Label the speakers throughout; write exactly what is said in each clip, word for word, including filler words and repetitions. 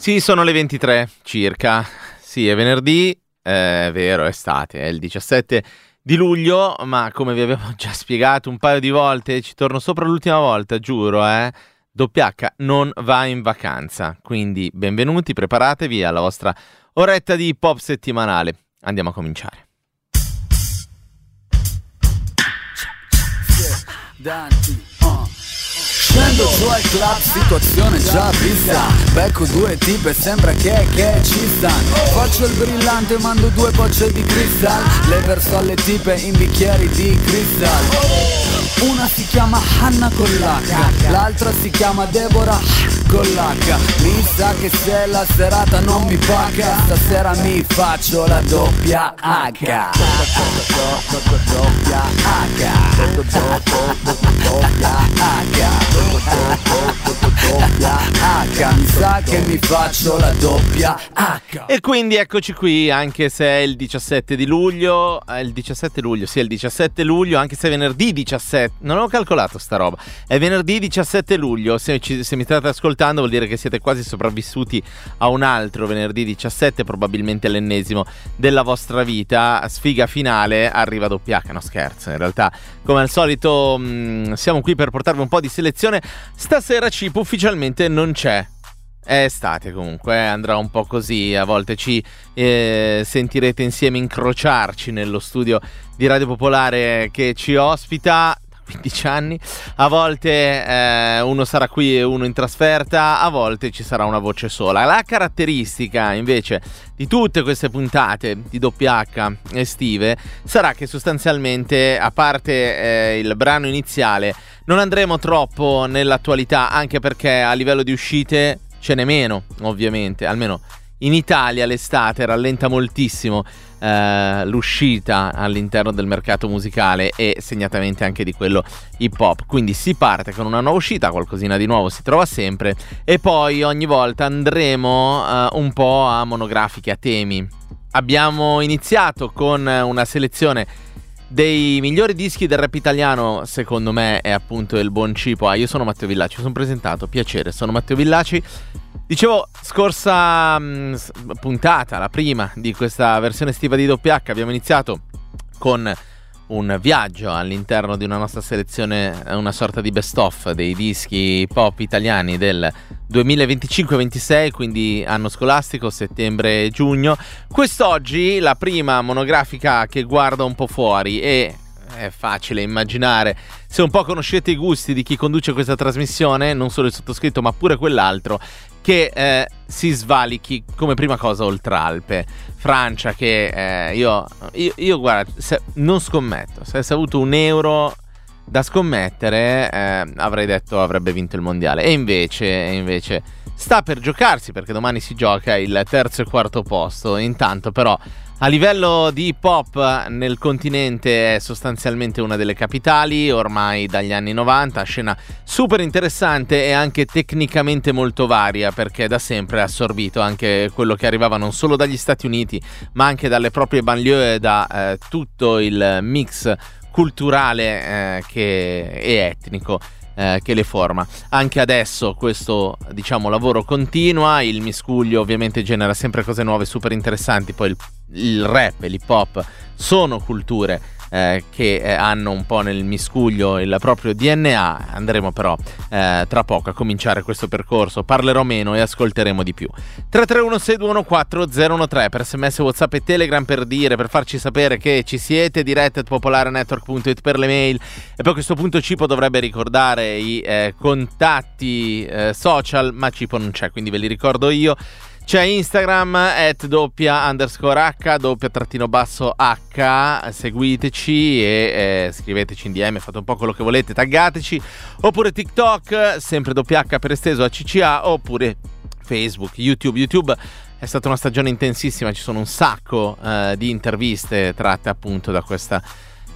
Speaker 1: Sì, sono le ventitré circa. Sì, è venerdì, è vero, è estate, è il diciassette di luglio, ma come vi avevo già spiegato un paio di volte, ci torno sopra l'ultima volta, giuro, eh. Doppia acca non va in vacanza, quindi benvenuti, preparatevi alla vostra oretta di hip hop settimanale. Andiamo a cominciare.
Speaker 2: Scendo su al club, situazione già vista. Becco due tipe, sembra che, che ci stanno. Faccio il brillante, mando due bocce di cristal. Le verso alle tipe in bicchieri di cristal. Una si chiama Hanna con l'H, l'altra si chiama Deborah con l'H. Mi sa che se la serata non mi paga, stasera mi faccio la doppia H. Doppia H. Doppia H. Mi sa che mi faccio la doppia H.
Speaker 1: E quindi eccoci qui, anche se è il diciassette di luglio, è il diciassette luglio, sì è il diciassette luglio, anche se è venerdì diciassette, non ho calcolato sta roba, è venerdì diciassette luglio, se, ci, se mi state ascoltando vuol dire che siete quasi sopravvissuti a un altro venerdì diciassette, probabilmente l'ennesimo della vostra vita, sfiga finale, arriva doppia H, no scherzo, in realtà come al solito mh, siamo qui per portarvi un po' di selezione, stasera Cip ufficialmente non c'è. È estate comunque, eh, andrà un po' così, a volte ci eh, sentirete insieme incrociarci nello studio di Radio Popolare che ci ospita da quindici anni, a volte eh, uno sarà qui e uno in trasferta, a volte ci sarà una voce sola. La caratteristica invece di tutte queste puntate di doppia acca estive sarà che sostanzialmente, a parte eh, il brano iniziale, non andremo troppo nell'attualità, anche perché a livello di uscite ce n'è meno, ovviamente, almeno in Italia l'estate rallenta moltissimo eh, l'uscita all'interno del mercato musicale e segnatamente anche di quello hip hop, quindi si parte con una nuova uscita, qualcosina di nuovo si trova sempre e poi ogni volta andremo eh, un po' a monografiche, a temi. Abbiamo iniziato con una selezione dei migliori dischi del rap italiano, secondo me è appunto il buon Cipo. Ah, io sono Matteo Villaci, sono presentato, piacere, sono Matteo Villaci. Dicevo, scorsa mh, puntata, la prima di questa versione estiva di doppia acca, abbiamo iniziato con un viaggio all'interno di una nostra selezione, una sorta di best of dei dischi pop italiani del duemilaventicinque ventisei, quindi anno scolastico, settembre e giugno. Quest'oggi la prima monografica che guarda un po' fuori e è facile immaginare, se un po' conoscete i gusti di chi conduce questa trasmissione, non solo il sottoscritto ma pure quell'altro, che eh, si svalichi come prima cosa Oltralpe, Francia, che eh, io, io, io guarda, se, non scommetto, se avessi avuto un euro da scommettere eh, avrei detto avrebbe vinto il mondiale, e invece, e invece sta per giocarsi, perché domani si gioca il terzo e quarto posto. Intanto però a livello di hip hop nel continente è sostanzialmente una delle capitali ormai dagli anni novanta, scena super interessante e anche tecnicamente molto varia, perché da sempre ha assorbito anche quello che arrivava non solo dagli Stati Uniti ma anche dalle proprie banlieue, da eh, tutto il mix culturale eh, che, e etnico eh, che le forma. Anche adesso questo, diciamo, lavoro continua, il miscuglio ovviamente genera sempre cose nuove super interessanti, poi il il rap e l'hip hop sono culture eh, che eh, hanno un po' nel miscuglio il proprio D N A. Andremo però eh, tra poco a cominciare questo percorso, parlerò meno e ascolteremo di più. Tre tre uno sei due uno quattro zero uno tre per sms, WhatsApp e Telegram, per dire, per farci sapere che ci siete, diretta at popolarenetwork punto it per le mail, e poi a questo punto Cipo dovrebbe ricordare i eh, contatti eh, social, ma Cipo non c'è, quindi ve li ricordo io. C'è Instagram at doppia underscore h, doppia trattino basso h, seguiteci e eh, scriveteci in D M, fate un po' quello che volete, taggateci, oppure TikTok, sempre doppia h per esteso a C C A, oppure Facebook, YouTube. YouTube è stata una stagione intensissima, ci sono un sacco eh, di interviste tratte appunto da questa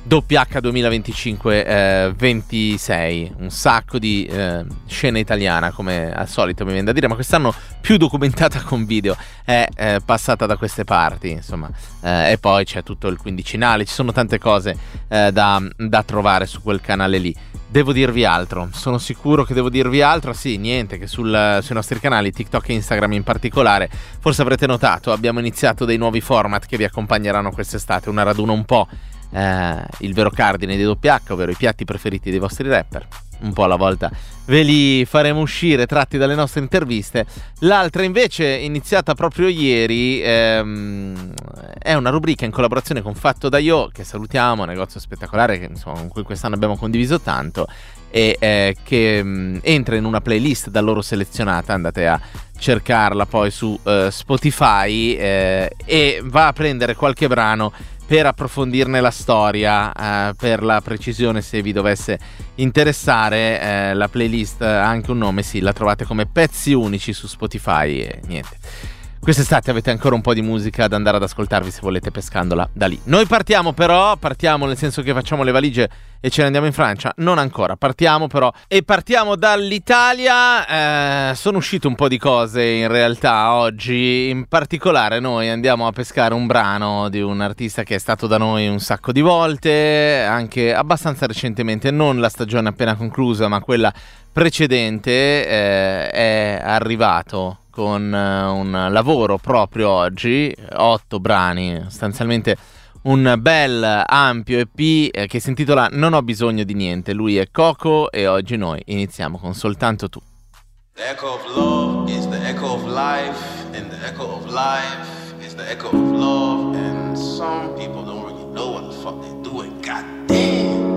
Speaker 1: W H duemilaventicinque eh, ventisei, un sacco di eh, scena italiana come al solito mi viene da dire, ma quest'anno più documentata con video, è eh, passata da queste parti, insomma, eh, e poi c'è tutto il quindicinale, ci sono tante cose eh, da, da trovare su quel canale lì. Devo dirvi altro, sono sicuro che devo dirvi altro, sì, niente, che sul, sui nostri canali TikTok e Instagram in particolare, forse avrete notato, abbiamo iniziato dei nuovi format che vi accompagneranno quest'estate, una raduna un po' Eh, il vero cardine di W H, ovvero i piatti preferiti dei vostri rapper, un po' alla volta ve li faremo uscire tratti dalle nostre interviste. L'altra invece, iniziata proprio ieri, ehm, è una rubrica in collaborazione con Fatto da Io, che salutiamo, negozio spettacolare che, insomma, con cui quest'anno abbiamo condiviso tanto, e eh, che mh, entra in una playlist da loro selezionata, andate a cercarla poi su eh, Spotify, eh, e va a prendere qualche brano per approfondirne la storia, eh, per la precisione, se vi dovesse interessare. Eh, la playlist ha anche un nome, sì, la trovate come Pezzi Unici su Spotify e niente. Quest'estate avete ancora un po' di musica da andare ad ascoltarvi se volete, pescandola da lì. Noi partiamo però, partiamo nel senso che facciamo le valigie e ce ne andiamo in Francia? Non ancora, partiamo però, e partiamo dall'Italia. Eh, sono uscite un po' di cose in realtà oggi, in particolare noi andiamo a pescare un brano di un artista che è stato da noi un sacco di volte, anche abbastanza recentemente, non la stagione appena conclusa ma quella precedente. Eh, è arrivato con un lavoro proprio oggi, otto brani, sostanzialmente un bel ampio E P eh, che si intitola Non ho bisogno di niente. Lui è Coco e oggi noi iniziamo con Soltanto tu.
Speaker 3: The echo of love is the echo of life, and the echo of life is the echo of love, and some people don't really know what the fuck they're doing. God damn.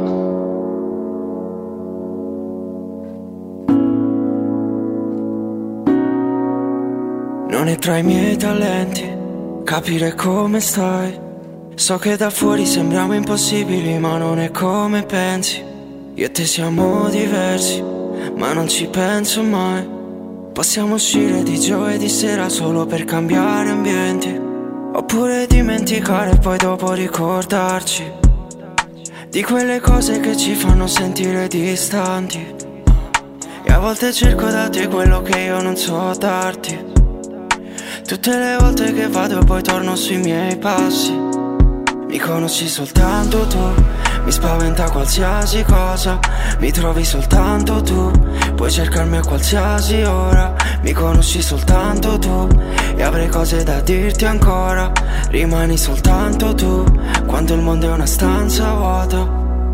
Speaker 4: Non è tra i miei talenti capire come stai. So che da fuori sembriamo impossibili, ma non è come pensi. Io e te siamo diversi, ma non ci penso mai. Possiamo uscire di giovedì sera solo per cambiare ambienti, oppure dimenticare e poi dopo ricordarci di quelle cose che ci fanno sentire distanti. E a volte cerco da te quello che io non so darti. Tutte le volte che vado e poi torno sui miei passi. Mi conosci soltanto tu, mi spaventa qualsiasi cosa. Mi trovi soltanto tu, puoi cercarmi a qualsiasi ora. Mi conosci soltanto tu e avrei cose da dirti ancora. Rimani soltanto tu, quando il mondo è una stanza vuota.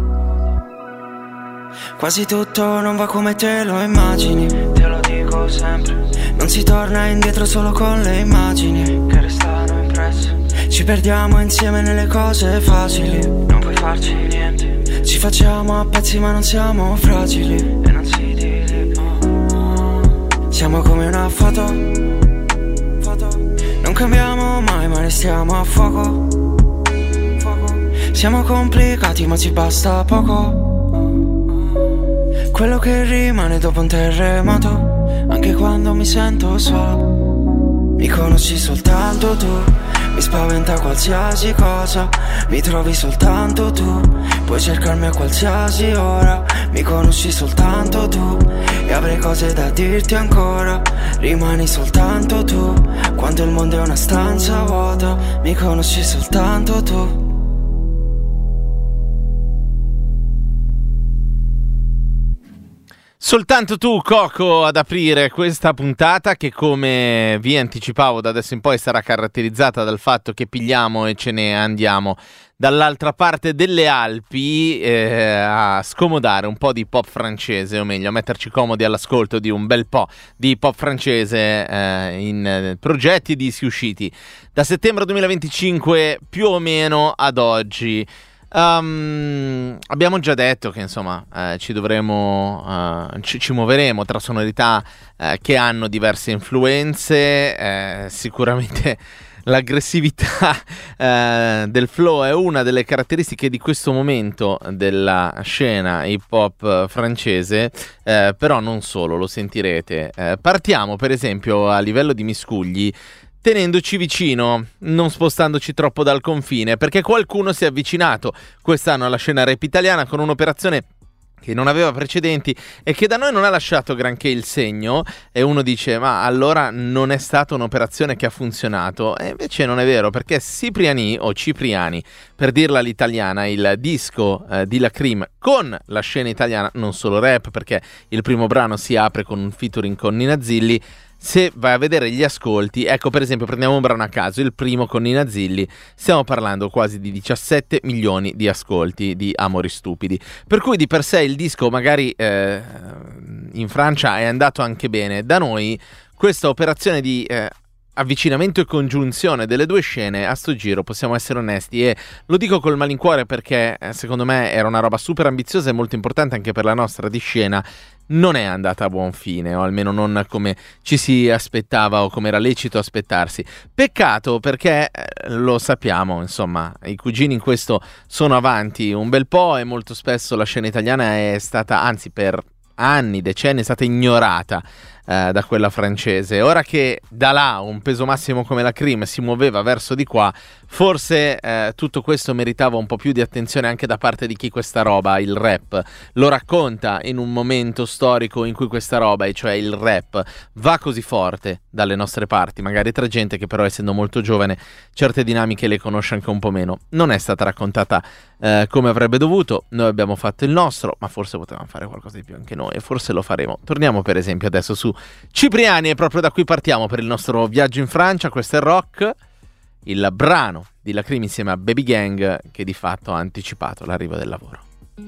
Speaker 4: Quasi tutto non va come te lo immagini, te lo dico sempre. Non si torna indietro solo con le immagini che restano impresse. Ci perdiamo insieme nelle cose facili, non puoi farci niente. Ci facciamo a pezzi ma non siamo fragili, e non si dice oh. Siamo come una foto, foto. Non cambiamo mai ma restiamo a fuoco, fuoco. Siamo complicati ma ci basta poco. Quello che rimane dopo un terremoto, anche quando mi sento solo. Mi conosci soltanto tu, mi spaventa qualsiasi cosa. Mi trovi soltanto tu, puoi cercarmi a qualsiasi ora. Mi conosci soltanto tu e avrei cose da dirti ancora. Rimani soltanto tu, quando il mondo è una stanza vuota. Mi conosci soltanto tu.
Speaker 1: Soltanto tu, Coco, ad aprire questa puntata che, come vi anticipavo, da adesso in poi sarà caratterizzata dal fatto che pigliamo e ce ne andiamo dall'altra parte delle Alpi eh, a scomodare un po' di pop francese, o meglio a metterci comodi all'ascolto di un bel po' di pop francese eh, in eh, progetti e dischi usciti da settembre duemilaventicinque più o meno ad oggi. Um, abbiamo già detto che insomma eh, ci dovremo uh, ci, ci muoveremo tra sonorità eh, che hanno diverse influenze. Eh, sicuramente l'aggressività eh, del flow è una delle caratteristiche di questo momento della scena hip hop francese, eh, però non solo, lo sentirete. Eh, partiamo per esempio a livello di miscugli. tenendoci vicino, non spostandoci troppo dal confine, perché qualcuno si è avvicinato quest'anno alla scena rap italiana con un'operazione che non aveva precedenti e che da noi non ha lasciato granché il segno, e uno dice ma allora non è stata un'operazione che ha funzionato, e invece non è vero, perché Cipriani o Cipriani, per dirla all'italiana, il disco eh, di La Cream con la scena italiana, non solo rap, perché il primo brano si apre con un featuring con Nina Zilli. Se vai a vedere gli ascolti, ecco, per esempio, prendiamo un brano a caso, il primo con Nina Zilli, stiamo parlando quasi di diciassette milioni di ascolti di Amori Stupidi, per cui di per sé il disco magari eh, in Francia è andato anche bene. Da noi questa operazione di eh, avvicinamento e congiunzione delle due scene a sto giro, possiamo essere onesti, e lo dico col malincuore perché eh, secondo me era una roba super ambiziosa e molto importante anche per la nostra di scena, non è andata a buon fine, o almeno non come ci si aspettava o come era lecito aspettarsi. Peccato, perché eh, lo sappiamo, insomma, i cugini in questo sono avanti un bel po' e molto spesso la scena italiana è stata, anzi per anni, decenni, è stata ignorata eh, da quella francese. Ora che da là un peso massimo come La Cream si muoveva verso di qua, forse eh, tutto questo meritava un po' più di attenzione anche da parte di chi questa roba, il rap, lo racconta in un momento storico in cui questa roba, e cioè il rap, va così forte dalle nostre parti, magari tra gente che però, essendo molto giovane, certe dinamiche le conosce anche un po' meno. Non è stata raccontata eh, come avrebbe dovuto. Noi abbiamo fatto il nostro, ma forse potevamo fare qualcosa di più anche noi, e forse lo faremo. Torniamo per esempio adesso su Cipriani, e proprio da qui partiamo per il nostro viaggio in Francia. Questo è Rock, il brano di La Cream insieme a Baby Gang, che di fatto ha anticipato l'arrivo del lavoro.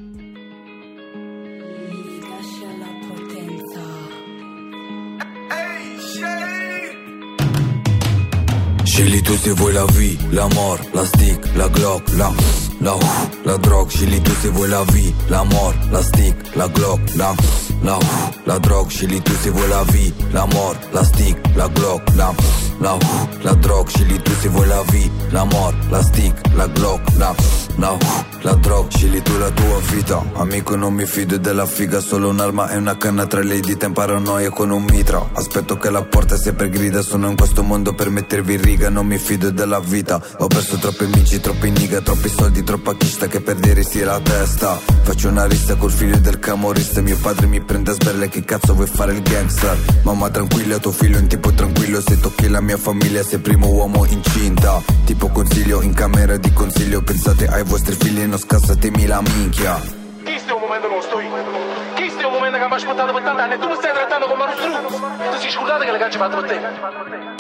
Speaker 2: Scegli tu se vuoi la vie, la mort, la stick, la Glock, la la uh, la drogue. Scegli tu se vuoi la vie, la mort, la stick, la Glock, la la uh, la drogue. Scegli tu se vuoi la vie, la mort, la stick, la Glock, la la uh, la drogue. Scegli tu se vuoi la vie, la mort, la stick, la Glock, la la uh, la drogue. Scegli tu la tua vita, amico non mi fido della figa, solo un'arma e una canna tra le dita, in paranoia con un mitra. Aspetto che la porta sempre grida, sono in questo mondo per mettervi in riga, non mi fido della vita. Ho perso troppi amici, troppi nigga, troppi soldi, troppa chista che perdere sia la testa. Faccio una lista col figlio del camorista, mio padre mi prende a sberle, che cazzo vuoi fare il gangster? Mamma tranquilla, tuo figlio è un tipo tranquillo, se tocchi la mia famiglia sei primo uomo incinta. Tipo consiglio in camera di consiglio, pensate ai vostri figli e non scassatemi la minchia.
Speaker 5: Questo è un momento non sto io. Questo è un momento che mi ha aspettato per tanti anni e tu mi stai trattando come uno struzzo. Ti sei scordato che le cacce fatto per te?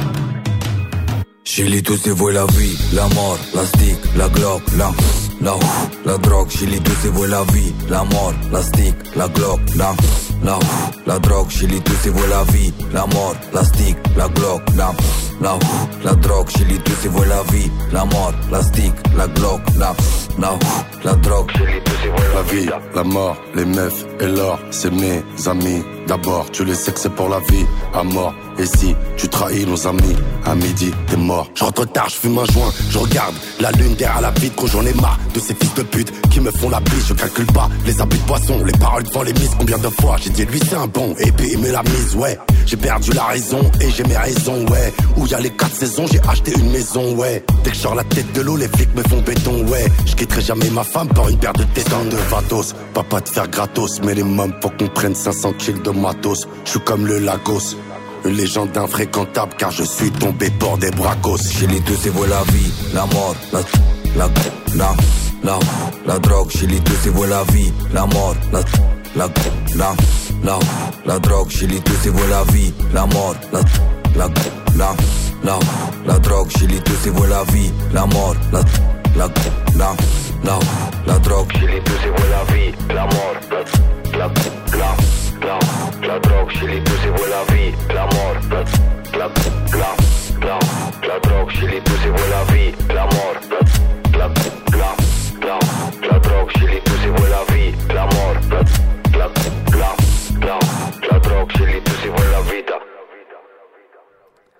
Speaker 2: Scegli tu se vuoi la vie, la mort, la stick, la Glock, la la uh, la drogue. Scegli tu se vuoi la vie, la mort, la stick, la Glock, la la uh, la drogue. Scegli tu se vuoi la vie, la mort, la stick, la Glock, la la uh, la drogue. Scegli tu se vuoi la vie, la mort, la stick, la Glock, la la uh, la drogue. Scegli tu se vuoi la vie,
Speaker 6: la mort, les meufs et l'or, c'est mes amis. D'abord, tu le sais que c'est pour la vie, à mort. Et si tu trahis nos amis, à midi, t'es mort. Je rentre tard, je fume un joint, je regarde la lune derrière la vitre, quand j'en ai marre de ces fils de pute qui me font la bise. Je calcule pas les habits de poisson, les paroles devant les mises. Combien de fois j'ai dit lui c'est un bon, et puis il me l'a mise, ouais. J'ai perdu la raison et j'ai mes raisons, ouais. Où y a les quatre saisons, j'ai acheté une maison, ouais. Dès que je sors la tête de l'eau, les flics me font béton, ouais. Je quitterai jamais ma femme par une paire de tétons de Vatos. Papa te faire gratos, mais les mômes faut qu'on prenne cinq cents kilos de matos. Je suis comme le Lagos, une légende infréquentable car je suis tombé pour des bracos.
Speaker 2: Scegli tu se vuoi la vie, la mort, la la la la la drogue. Scegli tu se vuoi la vie, la mort, la la la la la drogue. Scegli tu se vuoi la vie, la mort, la la la la la drogue. Scegli tu se vuoi la vie, la mort, la la la la la drogue. Scegli tu se vuoi la vie, la mort, la la la la la drogue. Scegli tu se vuoi la vie, la mort, la la la la la drogue. Scegli tu se vuoi la vie, la mort, la la la la la drogue. Scegli tu se vuoi la vie, la mort, la la la la la drogue. Scegli tu se vuoi la vita.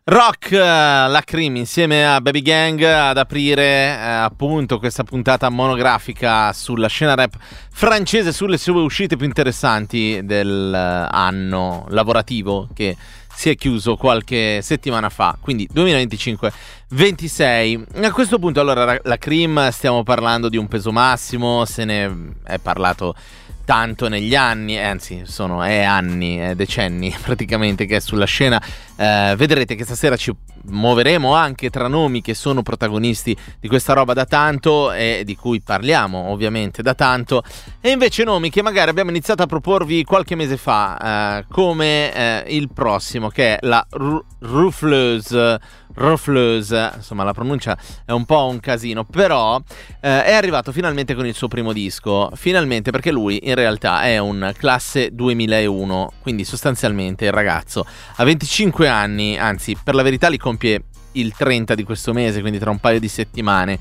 Speaker 1: Rock, la Cream insieme a Baby Gang ad aprire eh, appunto questa puntata monografica sulla scena rap francese, sulle sue uscite più interessanti dell'anno lavorativo che si è chiuso qualche settimana fa, quindi duemilaventicinque ventisei. A questo punto allora la Cream, stiamo parlando di un peso massimo, se ne è parlato tanto negli anni, anzi sono è anni, è decenni praticamente che è sulla scena. Eh, vedrete che stasera ci muoveremo anche tra nomi che sono protagonisti di questa roba da tanto e di cui parliamo ovviamente da tanto, e invece nomi che magari abbiamo iniziato a proporvi qualche mese fa, eh, come eh, il prossimo, che è la R- Ruffleuse Ruffleuse, insomma la pronuncia è un po' un casino, però eh, è arrivato finalmente con il suo primo disco, finalmente, perché lui in realtà è un classe duemilauno, quindi sostanzialmente il ragazzo ha venticinque anni, anzi per la verità li compie il trenta di questo mese, quindi tra un paio di settimane.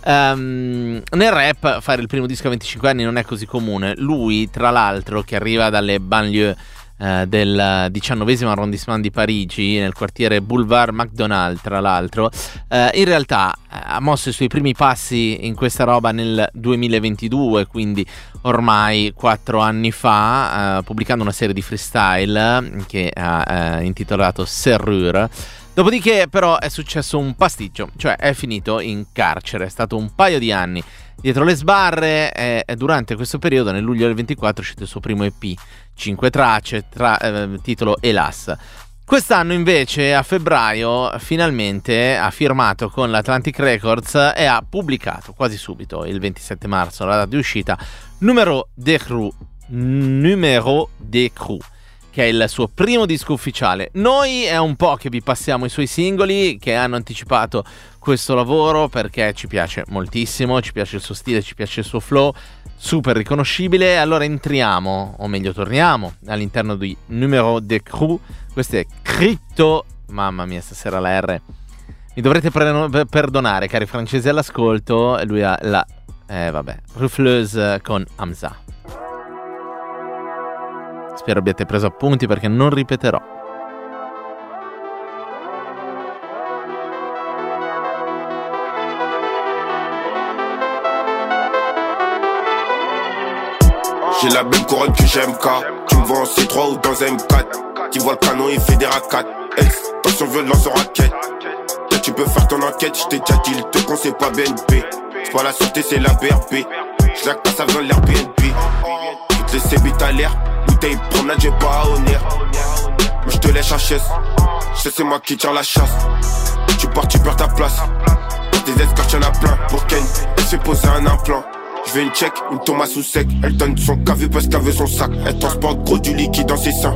Speaker 1: Um, nel rap fare il primo disco a venticinque anni non è così comune. Lui tra l'altro, che arriva dalle banlieue Uh, del diciannovesimo arrondissement di Parigi, nel quartiere Boulevard Macdonald, tra l'altro, uh, in realtà uh, ha mosso i suoi primi passi in questa roba nel duemilaventidue, quindi ormai quattro anni fa, uh, pubblicando una serie di freestyle che ha uh, intitolato Serrure. Dopodiché però è successo un pasticcio, cioè è finito in carcere, è stato un paio di anni dietro le sbarre, e durante questo periodo, nel luglio del ventiquattro, è uscito il suo primo E P, cinque tracce, tra, eh, titolo Elas. Quest'anno invece, a febbraio, finalmente ha firmato con l'Atlantic Records e ha pubblicato quasi subito, il ventisette marzo, la data di uscita, Numéro de Crew, Numéro de Crew, che è il suo primo disco ufficiale. Noi è un po' che vi passiamo i suoi singoli che hanno anticipato questo lavoro, perché ci piace moltissimo, ci piace il suo stile, ci piace il suo flow, super riconoscibile. Allora entriamo, o meglio torniamo, all'interno di Numéro de Crew. Questo è Crypto, mamma mia stasera la R, mi dovrete pre- perdonare cari francesi all'ascolto, lui ha la, eh vabbè, Ruffleuse con Hamza. Spero abbiate preso appunti perché non ripeterò.
Speaker 7: J'ai la même couronne que j'aime K. Tu me vois en C trois ou dans M quatre. Tu vois le canon, il fait des racades. Ex, attention, violence en raquette. Là, tu peux faire ton enquête. J't'ai déjà dit, le te conseille pas B N P. C'est pas la sûreté, c'est la B R P. J'laque pas, ça vient de l'air B N P. Toutes les C B à l'air. Bouteille promenade, j'ai pas à honneur. Moi, j'te lèche H S. Je sais, c'est moi qui tire la chasse. Tu pars, tu perds ta place. Des escorts, y'en a plein. Pour Ken, elle fait poser un implant. Je veux une check, une tomate sous sec. Elle donne son café parce qu'elle veut son sac. Elle transporte gros du liquide dans ses seins.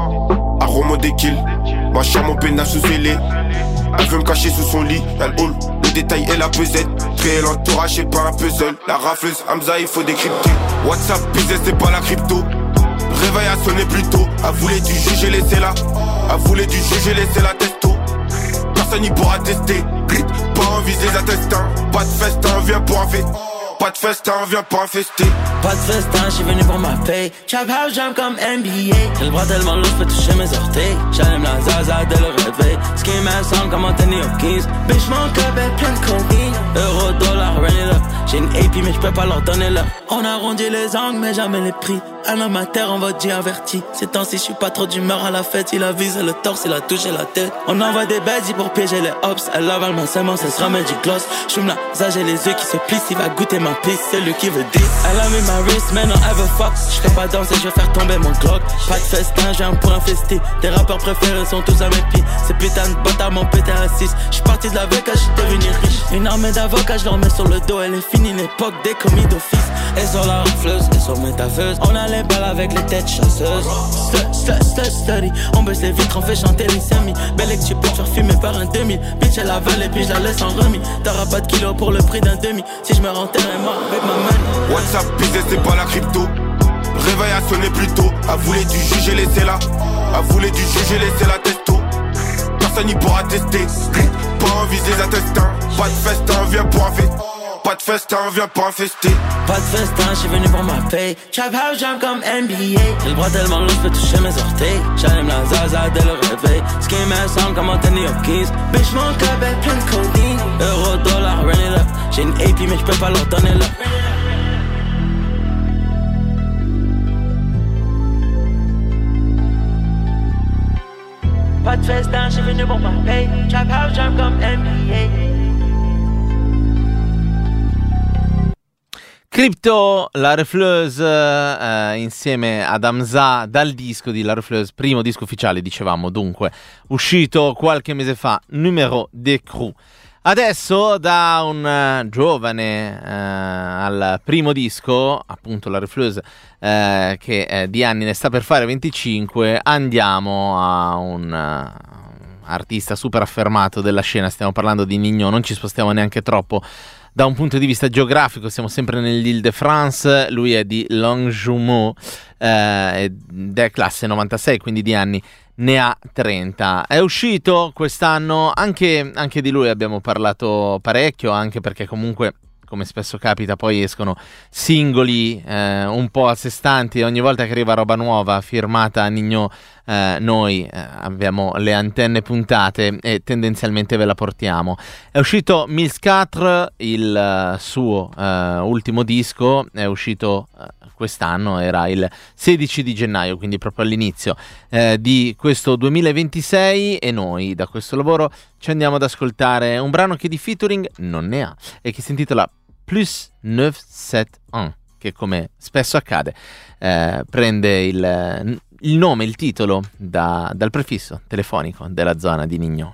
Speaker 7: Arôme des kills. Moi je mon pénage sous scellé. Elle veut me cacher sous son lit. Elle houle, le détail et la pesette. Créer l'entourage, c'est pas un puzzle. La rafleuse, Hamza, il faut décrypter. WhatsApp, business, c'est pas la crypto. Réveil a sonné plus tôt. Elle voulait du juger, laissez-la. Elle voulait du juger, laissez-la testo. Personne n'y pourra tester. Pas envie des intestins. Pas de festin, viens pour un fait. Pas de festin, viens pas infester.
Speaker 8: Pas de festin, j'suis venu pour ma paye. Trap house jam comme N B A. J'ai le bras tellement lourd, j'peux toucher mes orteils. J'allume la zaza dès le réveil. Ski m'assemble comme Anthony Hopkins. Bitch, mon club est plein de cocaïne. Euro, dollar, run it up. J'ai une A P mais j'peux pas leur donner l'heure. On arrondit les angles mais jamais les prix. Un homme à terre, on va dire averti. Ces temps-ci, j'suis pas trop d'humeur à la fête. Il a visé le torse, il a touché la tête. On envoie des bêtes pour piéger les hops. Elle lave allemand seulement, ça se remet du gloss. J'fume la zage, j'ai les yeux qui se plissent. Il va goûter ma piste, c'est lui qui veut dix. Elle a mis ma wrist, mais non, elle veut fuck. J'fais pas danser, j'vais faire tomber mon clock. Pas de festin, j'ai un pour infester. Tes rappeurs préférés sont tous à mes pieds. Ces putains de bottes à mon pété à six. J'suis parti de la V K, j'suis devenu riche. Une armée d'avocats, j'leur mets sur le dos. Elle est finie, l'époque des commis d'office. Et sur la rafleuse, et sur mes taffeuses. On a les balles avec les têtes chasseuses. Slut, slut, slut, study. On baisse les vitres, on fait chanter les semis. Belle et que tu peux te faire fumer par un demi. Bitch, elle avale et puis je la laisse en remis. T'auras pas de kilos pour le prix d'un demi. Si je me renterrais mort avec ma money.
Speaker 7: WhatsApp, business, c'est pas la crypto. Réveil a sonné plus tôt. Elle voulait du juger, laissez-la. Elle voulait du juger, laissez-la testo. Personne n'y pourra tester. Pas envie des intestins. Pas de festin, viens pour un fait. Pas de festin, viens pas infester.
Speaker 8: Pas de festin, j'suis venu pour ma paye. Trap house, jump comme N B A. J'ai le bras tellement long, j'peux toucher mes orteils. J'allume la zaza dès le réveil. Ce qui me semble comme Anthony Hopkins. Bitch, mon club est plein de codeine. Euro, dollar, run it up. J'ai une A P mais j'peux pas leur donner là. Pas de festin, j'suis venu pour ma paye. Trap house, jump comme N B A.
Speaker 1: Crypto, La Refleuse eh, insieme ad Hamza dal disco di La Refleuse, primo disco ufficiale, dicevamo, dunque, uscito qualche mese fa, Numero de Crew. Adesso da un uh, giovane uh, al primo disco, appunto La Refleuse, uh, che uh, di anni ne sta per fare venticinque, andiamo a un uh, artista super affermato della scena, stiamo parlando di Ninho, non ci spostiamo neanche troppo da un punto di vista geografico, siamo sempre nell'Île-de-France, lui è di Longjumeau eh, ed è classe novantasei, quindi di anni ne ha trenta. È uscito quest'anno, anche, anche di lui abbiamo parlato parecchio, anche perché comunque, come spesso capita, poi escono singoli eh, un po' a sé stanti. Ogni volta che arriva roba nuova firmata Ninho, eh, noi eh, abbiamo le antenne puntate e tendenzialmente ve la portiamo. È uscito Mille quattro, il uh, suo uh, ultimo disco, è uscito uh, quest'anno, era il sedici di gennaio, quindi proprio all'inizio eh, di questo duemilaventisei, e noi da questo lavoro ci andiamo ad ascoltare un brano che di featuring non ne ha e che si intitola Plus nove sette uno, che come spesso accade eh, prende il, il nome, il titolo da, dal prefisso telefonico della zona di Ninho.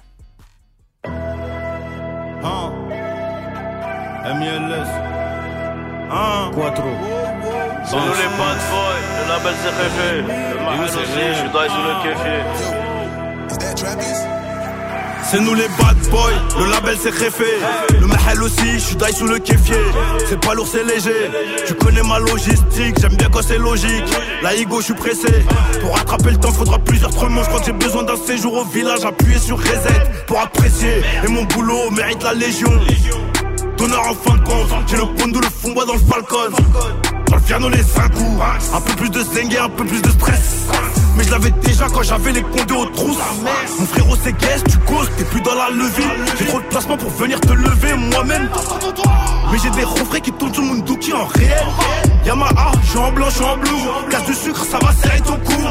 Speaker 9: Ah. M L S ah. quattro.
Speaker 10: C'est nous les bad boys, le label c'est réfé. Le mahal aussi, je suis dans sur le kéfier.
Speaker 9: C'est nous les bad boys, le label c'est réfé. Le mahal aussi, je suis d'aille sous le kéfier. C'est pas lourd, c'est léger. Tu connais ma logistique, j'aime bien quand c'est logique. La Igo, je suis pressé. Pour rattraper le temps, faudra plusieurs trements. Je crois que j'ai besoin d'un séjour au village, appuyé sur reset pour apprécier. Et mon boulot mérite la légion. Donneur en fin de compte, j'ai le pondo, le fond bois dans le Falcon. Dans le piano les cinq coups, un peu plus de zengue, un peu plus de stress. Mais je l'avais déjà quand j'avais les condés aux trousses. Mon frérot c'est guest, tu causes, t'es plus dans la levée. J'ai trop de placement pour venir te lever moi-même. Mais j'ai des refrains qui tournent sur mon dookie en réel. Yamaha, j'suis en blanc, j'suis en bleu. Casse du sucre, ça va serrer ton cou.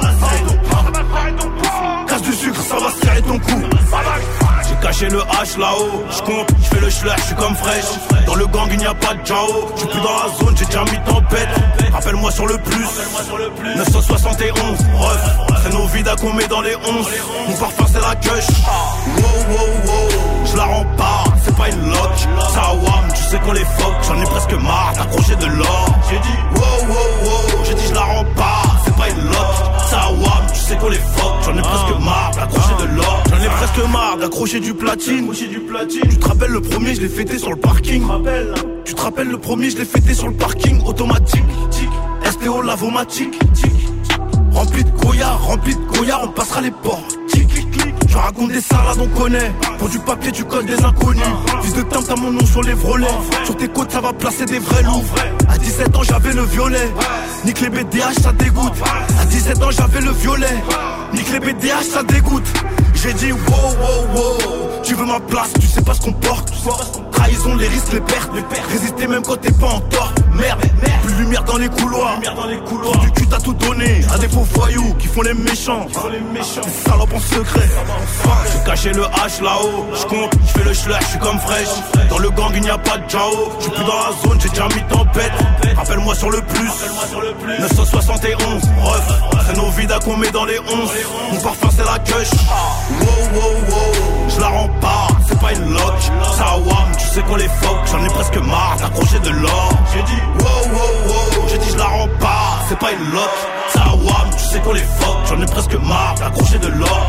Speaker 9: Casse du sucre, ça va serrer ton cou. J'ai caché le H là-haut, j'compte, j'fais le schler, j'suis comme fraîche. Dans le gang il n'y a pas de Jao, j'suis plus dans la zone, j'ai déjà mis tempête. Rappelle-moi sur le plus, neuf cent soixante et onze, ref. C'est nos vidas qu'on met dans les onze. Mon parfum c'est la cush. Wow wow wow, je la rends pas, c'est pas une lock. Ça wam, tu sais qu'on les fuck, j'en ai presque marre d'accrocher de l'or. J'ai dit wow wow wow, j'ai dit je la rends pas, c'est pas une lock. Ça wam, tu sais qu'on les fuck, j'en ai presque marre d'accrocher de l'or. J'en ai presque marre d'accrocher du platine. Tu te rappelles le premier, je l'ai fêté sur le parking. Tu te rappelles le premier, je l'ai fêté sur le parking automatique. S T O lavomatique. Rempli de Goya, rempli de Goya, on passera les portes. Je raconte des salades, on connaît. Pour du papier, tu codes des inconnus. Fils de temps, t'as mon nom sur les vrolets. Sur tes côtes, ça va placer des vrais loups. À dix-sept ans, j'avais le violet. Nique les B D H, ça dégoûte. À dix-sept ans, j'avais le violet. Nique les B D H, ça dégoûte. J'ai dit wow, wow, wow. Tu veux ma place, tu sais pas ce qu'on porte. Trahison, les risques, les pertes. Résister même quand t'es pas en tort. Merde, plus de lumière dans les couloirs. Pour du cul, t'as tout donné à des faux voyous qui font les méchants. Des salopes en secret. J'ai caché le H là-haut. J'compte, j'fais le schler, j'suis comme fraîche. Dans le gang, il n'y a pas de Jao. J'suis plus dans la zone, j'ai déjà mis tempête. Rappelle-moi sur le plus, neuf cent soixante et onze, ref. C'est nos vidas qu'on met dans les onze. Mon parfum c'est la cush. Wow wow wow, je la rends pas, c'est pas une lock. Ça wam, tu sais qu'on les fuck, j'en ai presque marre d'accrocher de l'or. J'ai dit wow wow wow, j'ai dit je la rends pas, c'est pas une lock. Ça wam, tu sais qu'on les fuck, j'en ai presque marre d'accrocher de l'or.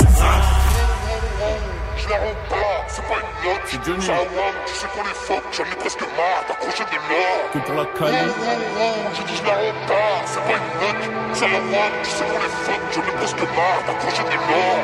Speaker 11: Je la rends pas, c'est pas une lock. Ça wam, tu sais qu'on les fuck, j'en ai presque marre d'accrocher de l'or.
Speaker 9: Que pour la Cali.
Speaker 11: J'ai dit je la rends pas, c'est pas une lock. Ça wam, tu sais qu'on les fuck, j'en ai presque marre d'accrocher de l'or.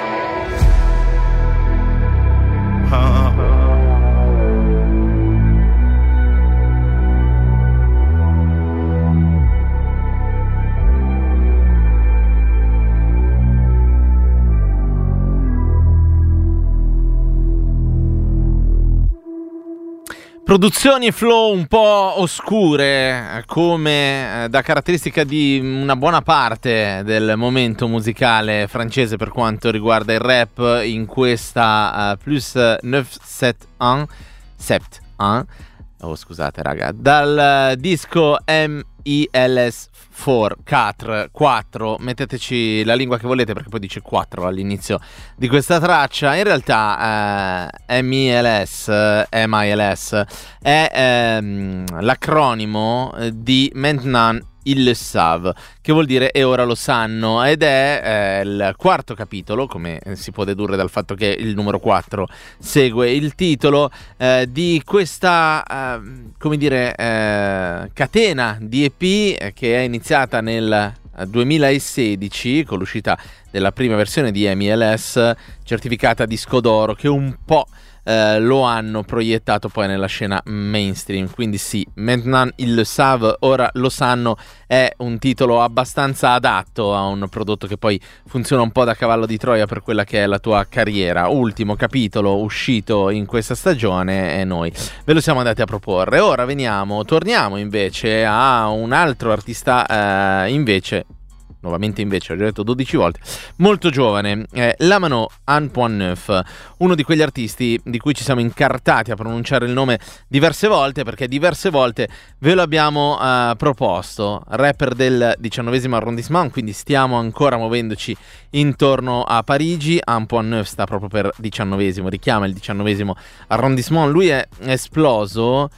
Speaker 1: Produzioni e flow un po' oscure, come da caratteristica di una buona parte del momento musicale francese per quanto riguarda il rap, in questa uh, plus nove sette un sept un. Oh, scusate raga, dal disco M I L S quattro, quattro, metteteci la lingua che volete perché poi dice quattro all'inizio di questa traccia. In realtà eh, M I L S, M I L S è ehm, l'acronimo di Maintenant Ils le savent, che vuol dire e ora lo sanno, ed è eh, il quarto capitolo, come si può dedurre dal fatto che il numero quattro segue il titolo, eh, di questa eh, come dire eh, catena di E P eh, che è iniziata nel duemilasedici con l'uscita della prima versione di M I L S certificata disco d'oro, che un po' Uh, lo hanno proiettato poi nella scena mainstream. Quindi sì, Maintenant ils le savent, ora lo sanno, è un titolo abbastanza adatto a un prodotto che poi funziona un po' da cavallo di Troia per quella che è la tua carriera. Ultimo capitolo uscito in questa stagione e noi ve lo siamo andati a proporre. Ora veniamo, torniamo invece a un altro artista uh, invece nuovamente invece, ho già detto dodici volte, molto giovane, eh, Lamano un point neuf, uno di quegli artisti di cui ci siamo incartati a pronunciare il nome diverse volte, perché diverse volte ve lo abbiamo eh, proposto, rapper del diciannovesimo arrondissement, quindi stiamo ancora muovendoci intorno a Parigi. Un point neuf sta proprio per diciannovesimo, richiama il diciannovesimo arrondissement. Lui è esploso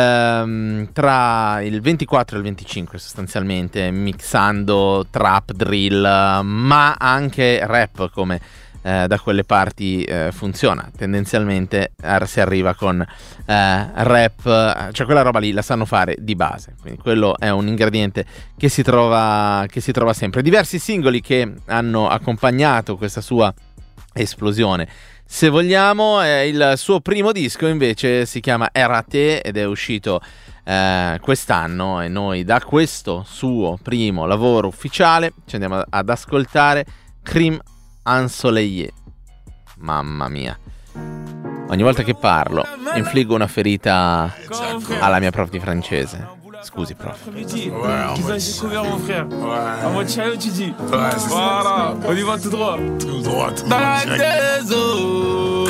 Speaker 1: Um, tra il ventiquattro e il venticinque sostanzialmente, mixando trap, drill, ma anche rap, come eh, da quelle parti eh, funziona tendenzialmente. eh, si arriva con eh, rap, cioè quella roba lì la sanno fare di base, quindi quello è un ingrediente che si trova, che si trova sempre. Diversi singoli che hanno accompagnato questa sua esplosione, se vogliamo. Eh, il suo primo disco invece si chiama R A T ed è uscito eh, quest'anno, e noi da questo suo primo lavoro ufficiale ci andiamo ad ascoltare Crime Ensoleillé. Mamma mia, ogni volta che parlo infliggo una ferita alla mia prof di francese. Scusi, prof.
Speaker 12: Qui ça, j'ai couvert mon frère. En mode chaillot, tu dis. Voilà, on y va tout droit. Tout droit, tout droit. Dans la déso.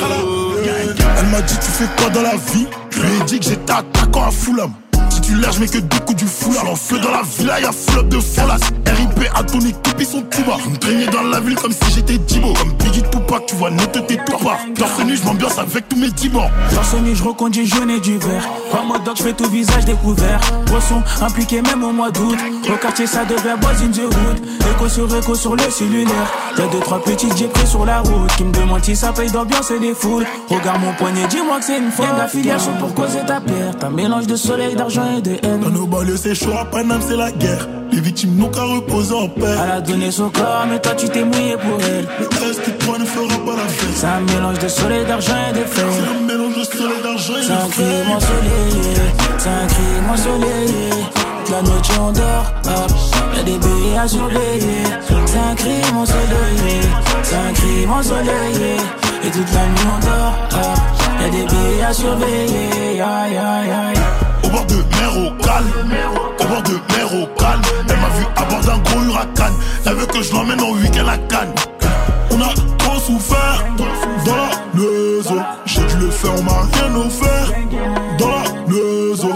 Speaker 11: Elle m'a dit, tu fais quoi dans la vie? Je lui ai dit que j'étais attaquant à Fulham. Titulaire, je mets que deux coups du foulard. En feu dans la villa, y'a flop de folas. R I P à ton équipe, ils sont tout bas. Vous me traînez dans la ville comme si j'étais Djibo. Comme Biggie de Tupac, tu vois, noter tes tout part. Torse nu, je m'ambiance avec tous mes dibans.
Speaker 12: Torse nu, je reconduis jaune et du vert. En mode dog, je fais tout visage découvert. Poisson impliqué même au mois d'août. Au quartier, ça devient boys in the hood. Écho sur écho sur le cellulaire. Y'a deux, trois petites j'ai pris sur la route. Qui me demandent si ça paye d'ambiance et des foules. Regarde mon poignet, dis-moi que c'est une faute. D'affiliation pour causer ta perte. Un mélange de soleil, d'argent et de haine.
Speaker 11: Dans nos banlieues c'est chaud, à Paname c'est la guerre. Les victimes n'ont qu'à reposer en paix.
Speaker 12: Elle a donné son corps mais toi tu t'es mouillé pour elle.
Speaker 11: Le reste qui toi ne fera pas la fête.
Speaker 12: C'est un mélange de soleil, d'argent et de fer.
Speaker 11: C'est un mélange de soleil, d'argent et de fer.
Speaker 12: C'est un crime ensoleillé, c'est un crime ensoleillé. Toute la nuit on dort, hop, y'a des billets à surveiller. C'est un crime ensoleillé, c'est un crime ensoleillé. Et toute la nuit on dort, hop, y'a des billets à surveiller. Aïe aïe aïe.
Speaker 11: Au bord de mer au calme, au bord de mer au calme. Elle m'a vu à bord d'un gros huracan. Elle veut que je l'emmène en week-end à Cannes. On a trop souffert dans la maison. J'ai dû le faire, on m'a rien offert. Dans la maison.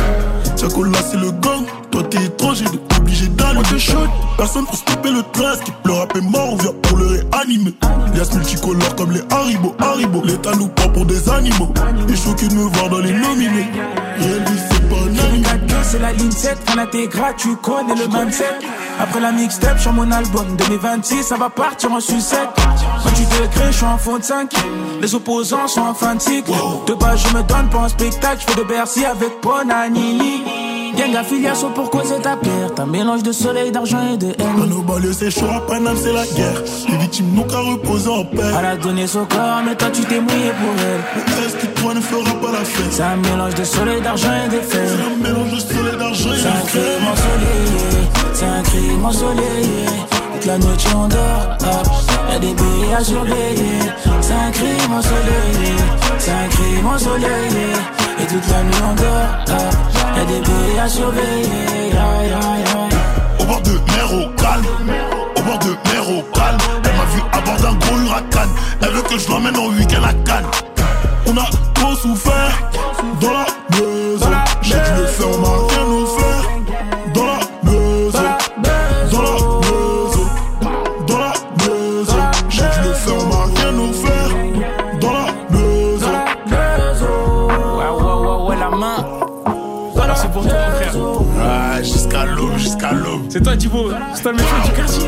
Speaker 11: Tiakola c'est le gang. Toi t'es étranger, donc t'es obligé d'aller te shoot. Personne pour stopper le train. Ce qui le rap est mort, on vient pour le réanimer. Lias multicolores comme les Haribo, Haribo. L'État nous prend pour des animaux. Et choqué de me voir dans les nominés. Rien dit, c'est pas un ami.
Speaker 12: C'est la ligne sept, Fanatégra, tu connais le mindset. Après la mixtape, sur mon album deux mille vingt-six, ça va partir en sucette. Quand tu te crées, je suis en fond de cinq. Les opposants sont en fin de cycle. De base, je me donne pas en spectacle. Je fais de Bercy avec Bonanini. Gang d'affiliation pour causer ta perte. Un mélange de soleil, d'argent et de haine.
Speaker 11: Dans nos banlieues c'est chaud, à Paname c'est la guerre. Les victimes n'ont qu'à reposer en paix.
Speaker 12: Elle a donné son corps mais toi tu t'es mouillé pour elle.
Speaker 11: Le reste qui toi ne fera pas la fête.
Speaker 12: C'est un mélange de soleil, d'argent et de fer.
Speaker 11: C'est un mélange de soleil, d'argent et de fer.
Speaker 12: C'est un crime ensoleillé, c'est un crime ensoleillé. Toute la nuit on dort, hop, y'a des billets à surveiller. C'est un crime ensoleillé, c'est un crime ensoleillé. et toute la nuit on dort. Y'a des billets à surveiller, yeah, yeah, yeah.
Speaker 11: Au bord de mer au calme, au bord de mer au calme. Elle m'a vu à bord d'un gros huracan. Elle veut que je l'emmène en week-end à Cannes. On a trop souffert dans la maison. J'ai dû le faire, on m'a rien offert. Dans la maison, dans la maison, dans la maison. J'ai dû le faire, on m'a rien offert. Dans la maison.
Speaker 12: Ouais, ouais, ouais, ouais, la main. Merci pour toi, mon frère.
Speaker 11: Ah, jusqu'à l'aube, jusqu'à l'aube.
Speaker 12: C'est toi, Djibo, c'est toi le méchant du quartier.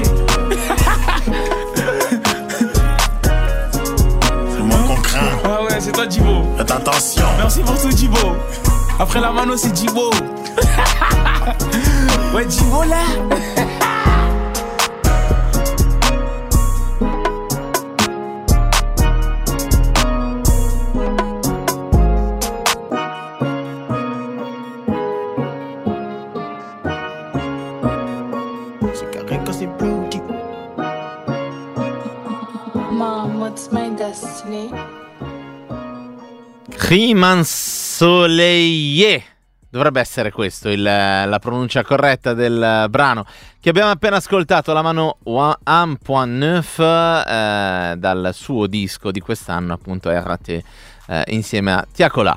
Speaker 11: C'est moi qu'on craint.
Speaker 12: Ah ouais, c'est toi, Djibo.
Speaker 11: Faites attention.
Speaker 12: Merci pour tout, Djibo. Après la mano, c'est Djibo. Ouais, Djibo là.
Speaker 13: Mom, what's my destiny?
Speaker 1: Riemann Soleil. Dovrebbe essere questo il, la pronuncia corretta del brano che abbiamo appena ascoltato, la mano un virgola nove eh, dal suo disco di quest'anno, appunto R T, eh, insieme a Tiakola.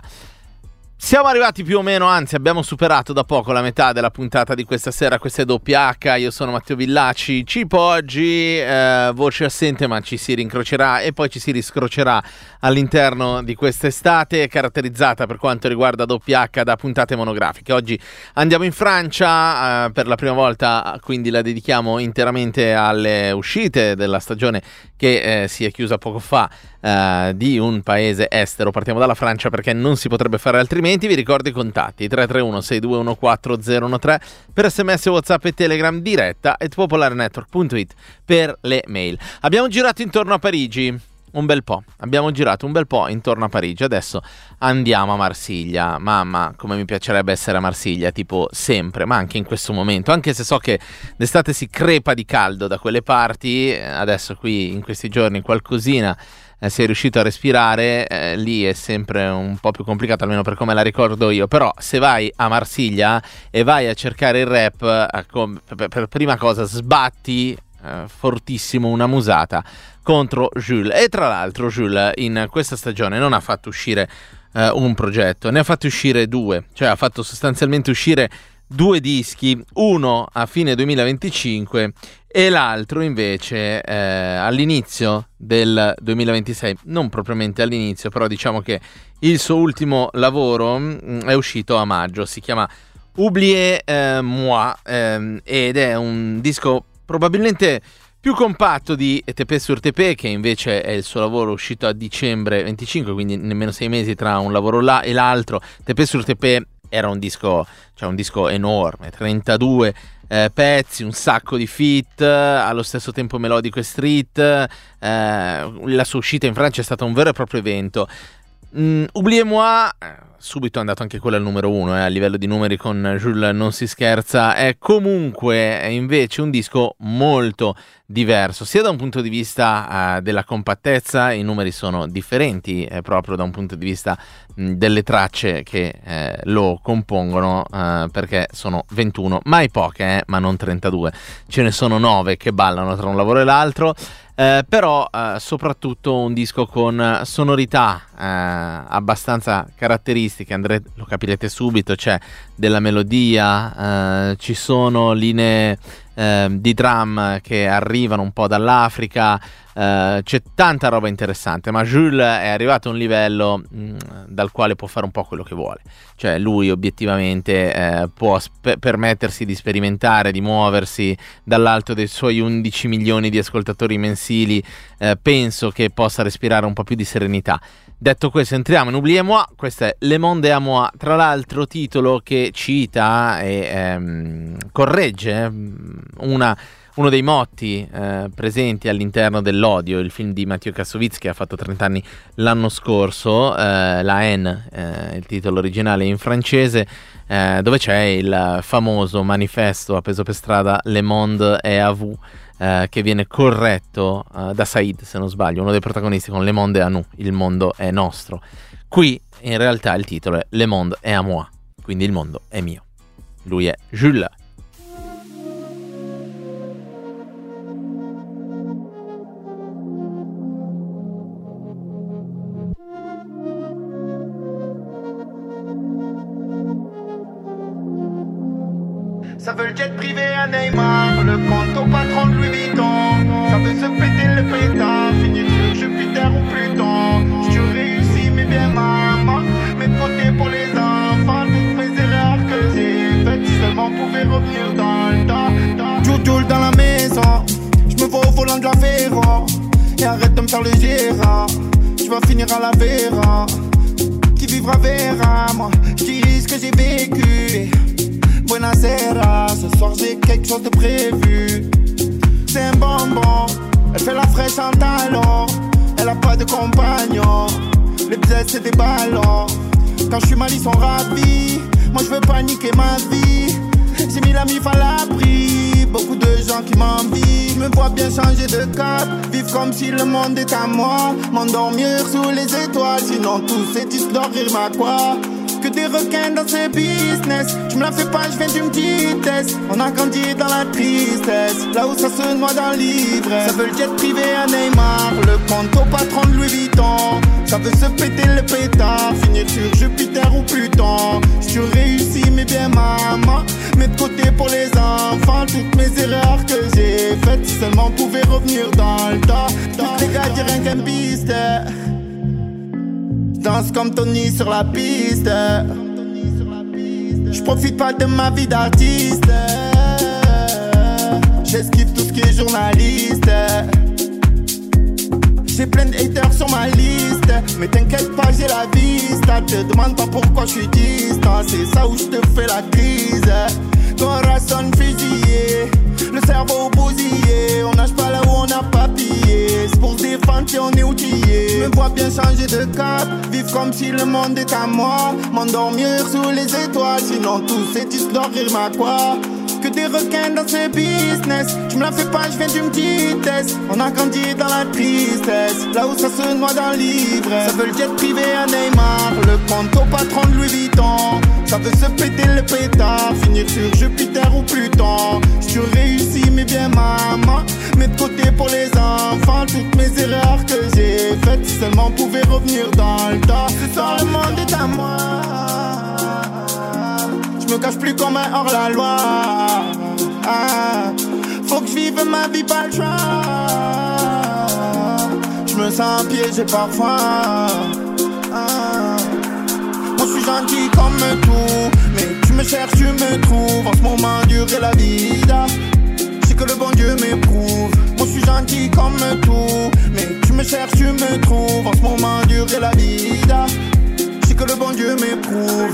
Speaker 1: Siamo arrivati più o meno, anzi abbiamo superato da poco la metà della puntata di questa sera. Questa è doppia H, io sono Matteo Villaci. Cipo oggi, eh, voce assente ma ci si rincrocerà e poi ci si riscrocerà all'interno di quest'estate, caratterizzata per quanto riguarda doppia H da puntate monografiche. Oggi andiamo in Francia eh, per la prima volta, quindi la dedichiamo interamente alle uscite della stagione che eh, si è chiusa poco fa eh, di un paese estero. Partiamo dalla Francia perché non si potrebbe fare altrimenti. Vi ricordo i contatti tre tre uno sei due uno quattro zero uno tre per sms, WhatsApp e Telegram, diretta at popolarenetwork punto it per le mail. Abbiamo girato intorno a Parigi un bel po', abbiamo girato un bel po' intorno a Parigi. Adesso andiamo a Marsiglia. Mamma, come mi piacerebbe essere a Marsiglia, tipo sempre, ma anche in questo momento, anche se so che d'estate si crepa di caldo da quelle parti. Adesso qui in questi giorni qualcosina Eh, sei riuscito a respirare, eh, lì è sempre un po' più complicato, almeno per come la ricordo io. Però se vai a Marsiglia e vai a cercare il rap, eh, com- per, per prima cosa sbatti eh, fortissimo una musata contro Jules. E tra l'altro Jules in questa stagione non ha fatto uscire eh, un progetto, ne ha fatto uscire due, cioè ha fatto sostanzialmente uscire due dischi, uno a fine duemilaventicinque e l'altro invece eh, all'inizio del duemilaventisei, non propriamente all'inizio, però diciamo che il suo ultimo lavoro mh, è uscito a maggio, si chiama Oubliez eh, moi eh, ed è un disco probabilmente più compatto di T P sur T P, che invece è il suo lavoro uscito a dicembre venticinque, quindi nemmeno sei mesi tra un lavoro là e l'altro. T P sur T P era un disco, cioè un disco enorme, trentadue eh, pezzi, un sacco di feat, allo stesso tempo melodico e street. Eh, la sua uscita in Francia è stata un vero e proprio evento. Mm, Oubliez moi, subito è andato anche quello al numero uno, eh, a livello di numeri con Jules non si scherza. È comunque è invece un disco molto diverso, sia da un punto di vista uh, della compattezza. I numeri sono differenti eh, proprio da un punto di vista mh, delle tracce che eh, lo compongono, uh, perché sono ventuno, mai poche, eh, ma non trentadue, ce ne sono nove che ballano tra un lavoro e l'altro. Eh, però eh, soprattutto un disco con sonorità eh, abbastanza caratteristiche. Andre- lo capirete subito, c'è della melodia, eh, ci sono linee eh, di drum che arrivano un po' dall'Africa, eh, c'è tanta roba interessante, ma Jules è arrivato a un livello mh, dal quale può fare un po' quello che vuole. Cioè lui obiettivamente eh, può sp- permettersi di sperimentare, di muoversi dall'alto dei suoi undici milioni di ascoltatori mensili. Eh, penso che possa respirare un po' più di serenità. Detto questo, entriamo in Oubliez moi. Questo è Le Monde à moi, tra l'altro titolo che cita e ehm, corregge una, uno dei motti eh, presenti all'interno dell'Odio, il film di Mathieu Kassovitz che ha fatto trenta anni l'anno scorso, eh, La Haine, eh, il titolo originale in francese, eh, dove c'è il famoso manifesto appeso per strada Le Monde est à vous, eh, che viene corretto eh, da Said, se non sbaglio, uno dei protagonisti, con Le Monde est à nous, il mondo è nostro. Qui in realtà il titolo è Le Monde est à moi, quindi il mondo è mio. Lui è Jules.
Speaker 14: Ça veut le jet privé à Neymar, le compte au patron de Louis Vuitton. Ça veut se péter le pétard, finir sur Jupiter ou Pluton. J'te réussis mais bien maman, mets de côté pour les enfants. Toutes mes erreurs que j'ai faites, si seulement pouvais revenir dans le temps. Joujou dans la maison, j'me vois au volant de la Véran. Et arrête de me faire le gérant, j'vais finir à la Véran. Qui vivra verra, moi j'dis ce que j'ai vécu. Buonasera, ce soir j'ai quelque chose de prévu. C'est un bonbon, elle fait la fraîche en talon. Elle a pas de compagnon, les billets c'est des ballons. Quand je suis mal ils sont ravis, moi je veux paniquer ma vie. J'ai mis la mif à l'abri, beaucoup de gens qui m'envient. Je me vois bien changer de cap, vivre comme si le monde est à moi. M'endormir sous les étoiles, sinon tous ces disques d'or riment à quoi? Que des requins dans ce business. Je me la fais pas, je viens d'une petitesse. On a grandi dans la tristesse, là où ça se noie dans l'ivresse. Ça veut le jet privé à Neymar, le compte au patron de Louis Vuitton. Ça veut se péter le pétard, finir sur Jupiter ou Pluton. J'te réussis mais bien maman, mets de côté pour les enfants. Toutes mes erreurs que j'ai faites, si seulement on pouvait revenir dans le temps. Tous les gars diraient rien qu'un piste. Danse comme Tony sur la piste. J'profite pas de ma vie d'artiste. J'esquive tout ce qui est journaliste. J'ai plein de haters sur ma liste. Mais t'inquiète pas, j'ai la vista. Te demande pas pourquoi je suis distant. C'est ça où je te fais la crise. Corazon fusillé, le cerveau bousillé. On nage pas là où on n'a pas pillé. C'est pour se défendre qu'on est outillé. Je me vois bien changer de cap, vivre comme si le monde est à moi. M'endormir sous les étoiles, sinon tous ces disques d'or riment à quoi? Que des requins dans ce business. Je me la fais pas, je viens d'une petitesse. On a grandi dans la tristesse, là où ça se noie dans l'ivresse. Ça veut le jet privé à Neymar, le compte au patron de Louis Vuitton. Ça veut se péter le pétard, finir sur Jupiter ou Pluton. J'te réussis mais bien maman, mets de côté pour les enfants. Toutes mes erreurs que j'ai faites, si seulement on pouvait revenir dans le temps. Ce soir le monde est à moi, je me cache plus comme un hors-la-loi. Ah, faut que je vive ma vie, pas le choix. Je me sens piégé parfois. Ah, moi je suis gentil comme tout, mais tu me cherches, tu me trouves. En ce moment dur est la vida, c'est que le bon Dieu m'éprouve. Moi je suis gentil comme tout, mais tu me cherches, tu me trouves. En ce moment dur est la vida, c'est que le bon Dieu m'éprouve.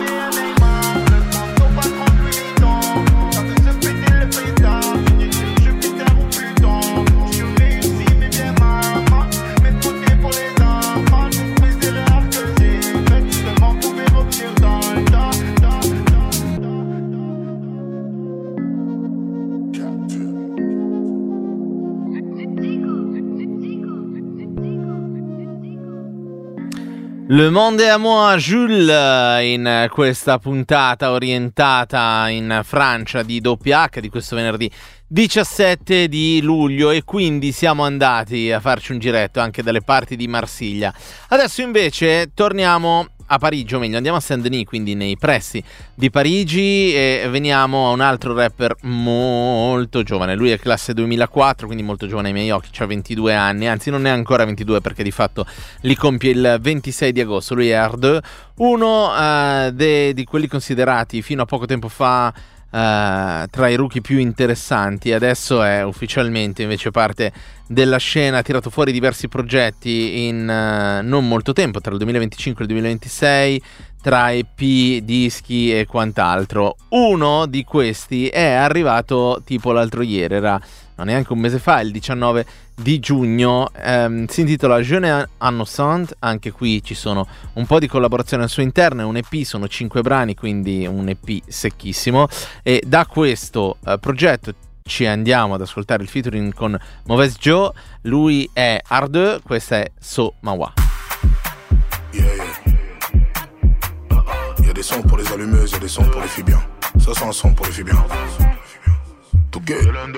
Speaker 1: Le monde è a moi, Jules, in questa puntata orientata in Francia di doppia H di questo venerdì diciassette di luglio, e quindi siamo andati a farci un giretto anche dalle parti di Marsiglia. Adesso invece torniamo a Parigi, o meglio andiamo a Saint-Denis, quindi nei pressi di Parigi, e veniamo a un altro rapper molto giovane. Lui è classe duemilaquattro, quindi molto giovane ai miei occhi, ha ventidue anni, anzi non è ancora ventidue perché di fatto li compie il ventisei di agosto. Lui è R due, uno uh, de, di quelli considerati fino a poco tempo fa Uh, tra i rookie più interessanti. Adesso è ufficialmente invece parte della scena, ha tirato fuori diversi progetti in uh, non molto tempo, tra il duemilaventicinque e il duemilaventisei, tra E P, dischi e quant'altro. Uno di questi è arrivato tipo l'altro ieri, era non neanche un mese fa, il diciannove di giugno, ehm, si intitola Jeune Innocent. Anche qui ci sono un po' di collaborazioni al suo interno, è un E P, sono cinque brani, quindi un E P secchissimo, e da questo eh, progetto ci andiamo ad ascoltare il featuring con Mauvaise Joe. Lui è Ardeux, questa è So Mawa.
Speaker 11: Yeah, yeah. Il y a des sons pour les allumeuses, il y a des sons pour les filles bien. Ça c'est un son pour les filles bien. Tout gay.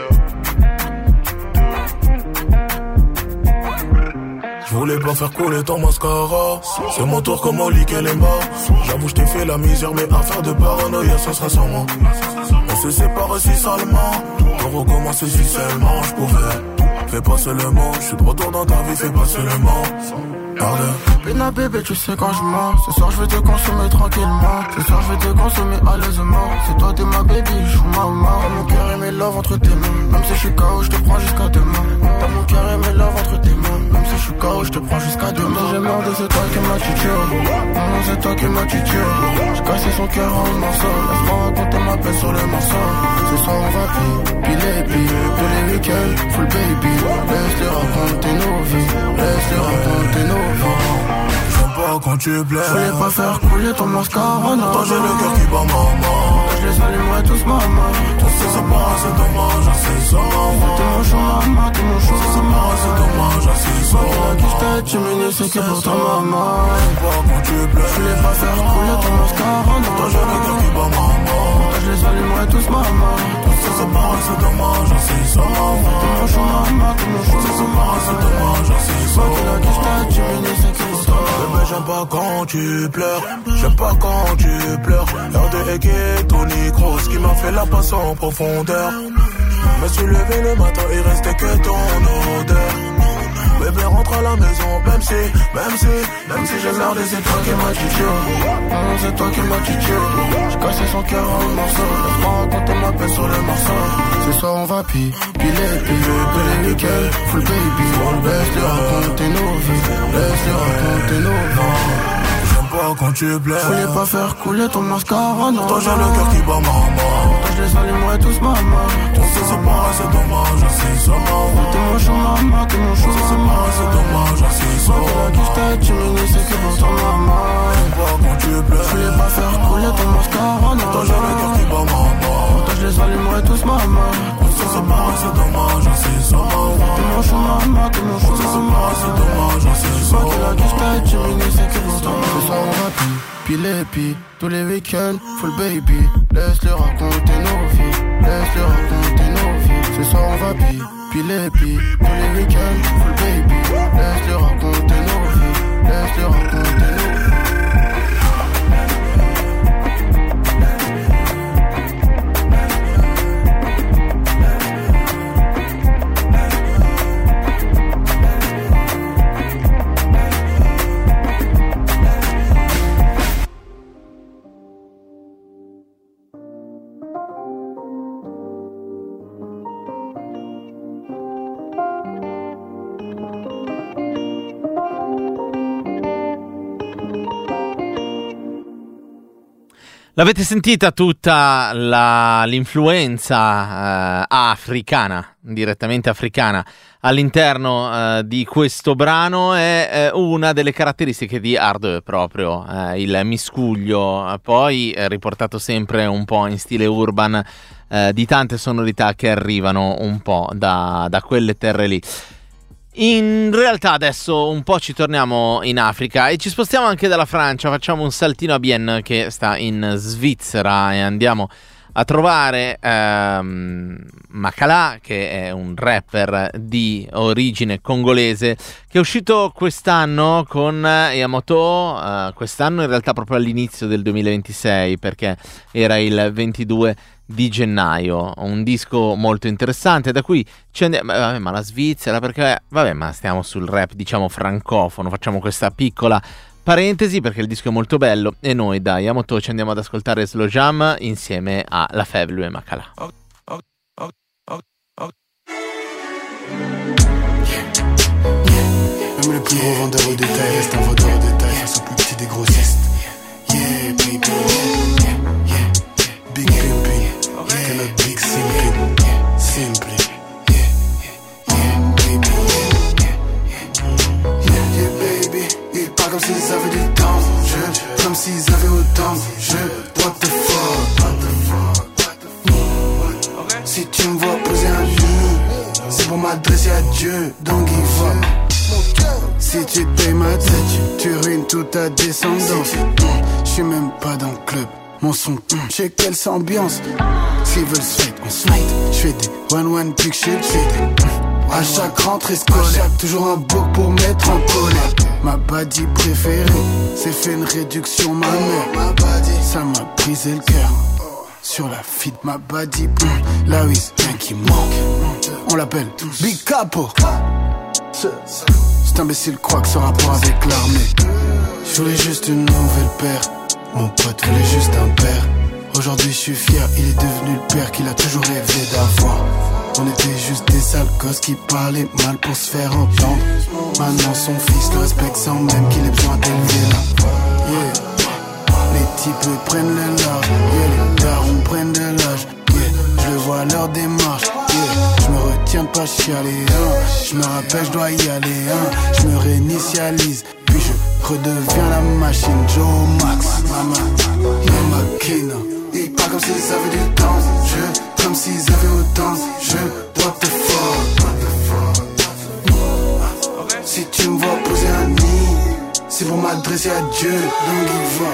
Speaker 11: Je voulais pas faire couler ton mascara. C'est mon tour comme on lit qu'elle est bas. J'avoue je t'ai fait la misère, mais affaire de paranoïa ça sera sans moi. On se sépare si salement. On recommence si seulement je pouvais. Fais pas seulement, je suis de retour dans ta vie, fais pas seulement. Pina bébé, tu sais quand je mens. Ce soir je vais te consommer tranquillement. Ce soir je vais te consommer à l'aisement. C'est toi t'es ma baby, je suis ma maman. T'as mon cœur et mes love entre tes mains. Même si je suis K O, je te prends jusqu'à demain. T'as mon cœur et mes love entre tes mains. Même si je suis K O, je te prends jusqu'à demain. J'ai merdé, c'est toi qui m'as tué. Non, c'est toi qui m'as tué. J'ai cassé son cœur en morceaux. Laisse-moi raconter ma peine sur les morceaux. Ce soir on va piler, piler. Tous les week-ends, full baby. Laisse-les raconter nos vies. Laisse-les raconter nos vies. J'aime pas quand tu plais. Je voulais pas faire couler ton mascara. Non, toi j'ai le cœur qui bat maman. Je les allumerai tous maman. Tous ces amants c'est dommage, assez souvent. T'es mon chou maman, t'es mon chou. C'est marrant, c'est dommage, assez souvent. Toi qui t'as tu m'unis, c'est que pour ta maman. J'aime pas quand tu plais. Je voulais pas faire couler ton mascara. Non, toi j'ai le cœur qui bat maman. Je les allumerai tous maman. Tous ces amants c'est dommage, assez souvent. T'es mon chou maman, t'es mon chou. C'est marrant, c'est dommage, assez souvent. Toi qui t'as tu m'unis, c'est que pour ta maman. Bébé j'aime pas quand tu pleures. J'aime pas quand tu pleures. R deux et Tony Kroos qui m'a fait la passe en profondeur. Me suis levé le matin, il restait que ton odeur. Bébé rentre à la maison, même si, même si, même si j'ai merdé, c'est toi qui m'as tué. Non, c'est toi qui m'as tué. J'ai cassé son cœur en morceaux. Laisse-moi raconter ma peine sur les morceaux. Ce soir on va pi, piler, piler, piler, nickel, full baby. Laisse-les raconter nos vies, laisse-les raconter nos vies. Pas quand tu plais. Je voulais pas faire couler ton mascara, non. Toi j'ai le cœur qui bat maman. Toi je les allumerai tous maman. On se sépare, c'est dommage, assez souvent. T'es mon chou maman, t'es mon chou. On se sépare, c'est dommage, assez souvent. Toi qui t'as tu m'unis, c'est que pour ta maman. Pas quand tu plais. Je voulais pas faire couler ton mascara, non. Toi j'ai le cœur qui bat maman. Toi je les allumerai tous maman. On se sépare, c'est dommage, assez souvent. T'es mon chou maman, t'es mon chou. On se sépare, c'est dommage, assez souvent. Toi qui t'as tu m'unis, c'est que pour ta maman. On va piler, pi, tous les week-ends, full baby. Laisse-les raconter nos vies, laisse-les raconter nos vies. Ce soir on va pi, piler, pi, tous les week-ends, full baby. Laisse-les raconter nos vies, laisse-les raconter nos vies.
Speaker 1: L'avete sentita tutta la, l'influenza eh, africana, direttamente africana, all'interno eh, di questo brano. È eh, una delle caratteristiche di Ardeux proprio, eh, il miscuglio, poi eh, riportato sempre un po' in stile urban, eh, di tante sonorità che arrivano un po' da, da quelle terre lì. In realtà adesso un po' ci torniamo in Africa e ci spostiamo anche dalla Francia, facciamo un saltino a Bienne che sta in Svizzera e andiamo a trovare ehm, Makala, che è un rapper di origine congolese che è uscito quest'anno con Yamoto, eh, quest'anno in realtà proprio all'inizio del duemilaventisei perché era il ventidue di gennaio, un disco molto interessante da cui ci andiamo, vabbè, ma la Svizzera perché vabbè ma stiamo sul rap diciamo francofono, facciamo questa piccola parentesi perché il disco è molto bello e noi da Yamoto ci andiamo ad ascoltare Slow Jam insieme a La Feblu e Makala. Oh, oh, oh, oh, oh.
Speaker 15: Même le plus gros vendeur au détail reste un vendeur au détail face au plus petit des grossistes. Yeah, baby, yeah, yeah, big pimpin', cannot big simpin', simply, yeah, yeah, baby, yeah, yeah, baby, yeah, pas comme s'ils avaient du temps, je, comme s'ils avaient autant, je, what the fuck, what the fuck, what the fuck, si tu me vois poser m'adresser à Dieu, donc il va. Si tu payes ma tête, tu ruines toute ta descendance. Je suis même pas dans le club, mon son, j'ai quelle ambiance. S'ils veulent se fight, on se fight. J'fais des one-one pick shit, à chaque rentrée scolaire, toujours un bouc pour mettre en colère. Ma baddie préférée, c'est fait une réduction ma mère. Ça m'a brisé le cœur. Sur la feed, ma baddie, la whiz, rien qui manque. On l'appelle Big Capo. Cet imbécile croit que ce rapport avec l'armée. Je voulais juste une nouvelle paire. Mon pote voulait juste un père. Aujourd'hui je suis fier, il est devenu le père qu'il a toujours rêvé d'avoir. On était juste des sales gosses qui parlaient mal pour se faire entendre. Maintenant son fils le respecte sans même qu'il ait besoin d'élever là. Yeah. Les types prennent le large, yeah. Les darons prennent de l'âge, yeah. Je le vois à leur démarche, yeah. Je me retiens de pas chialer, hein. Je me rappelle je dois y aller, hein. Je me réinitialise, puis je redeviens la machine Joe Max. Mama, Mama Kino. Ils parlent comme s'ils avaient du temps, je, comme s'ils avaient autant, je, what the fuck, si tu me vois poser un nid, c'est pour m'adresser à Dieu, donc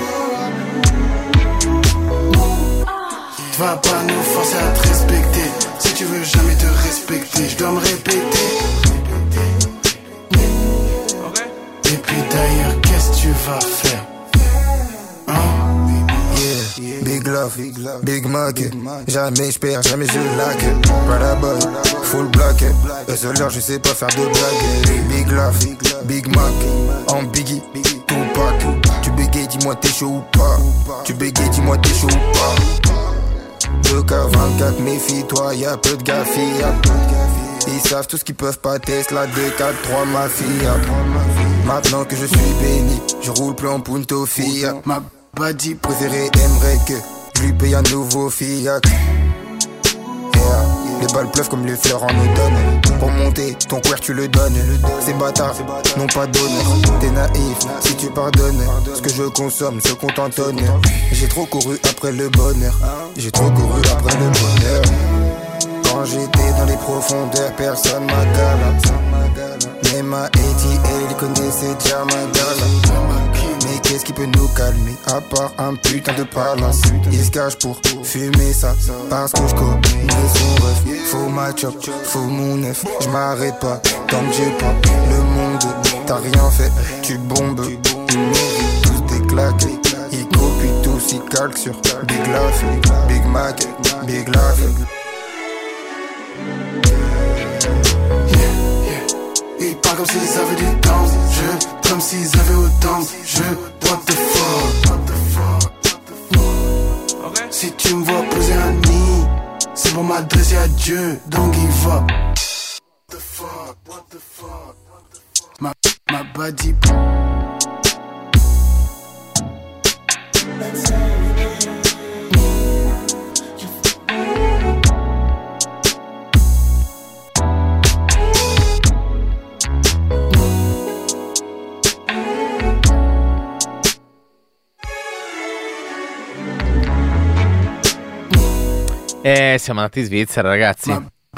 Speaker 15: il va. Tu vas pas nous forcer à te respecter, si tu veux jamais te respecter, je dois me répéter. Et puis d'ailleurs, qu'est-ce que tu vas faire?
Speaker 16: Big love, Big Mac, jamais j'perds, jamais je laque. Prada boy, full black, hustler, je sais pas faire de blagues. Big love, Big Mac, en Biggie, Tupac. Tu bégayes, dis-moi t'es chaud ou pas. Tu bégayes, dis-moi t'es chaud ou pas. deux K vingt-quatre, méfie-toi, y'a peu de gars, filles. Ils savent tout ce qu'ils peuvent pas, Tesla, deux quatre trois, ma fille. Maintenant que je suis béni, je roule plus en Punto Fiat. Ma baddie préférée aimerait que je lui paye un nouveau Fiat. Yeah. Les balles pleuvent comme les fleurs en automne. Pour monter, ton cuir tu le donnes. Ces bâtards n'ont pas d'honneur. T'es naïf si tu pardonnes. Ce que je consomme se contentonne. J'ai trop couru après le bonheur. J'ai trop couru après le bonheur. Quand j'étais dans les profondeurs, personne m'a gala. Mais ma A T L, il connaissait déjà ma gala. Mais qu'est-ce qui peut nous calmer, à part un putain de palace. Il se cache pour fumer ça, parce que je connais son ref. Faut ma chop, faut mon neuf. Je m'arrête pas, tant que j'ai pas le monde. T'as rien fait, tu bombes. Ils méritent tous des claques. Ils copient tous, ils calquent sur Big Laugh, Big Mac, Big Laugh.
Speaker 15: Ils parlent comme s'ils avaient du temps, je, comme s'ils avaient autant, je, what the fuck, what the fuck, okay. Si tu me vois poser un nid, c'est pour m'adresser à Dieu, donc il va. What the fuck, what the fuck, what the fuck. Ma, ma baddie.
Speaker 1: Eh, siamo andati in Svizzera, ragazzi.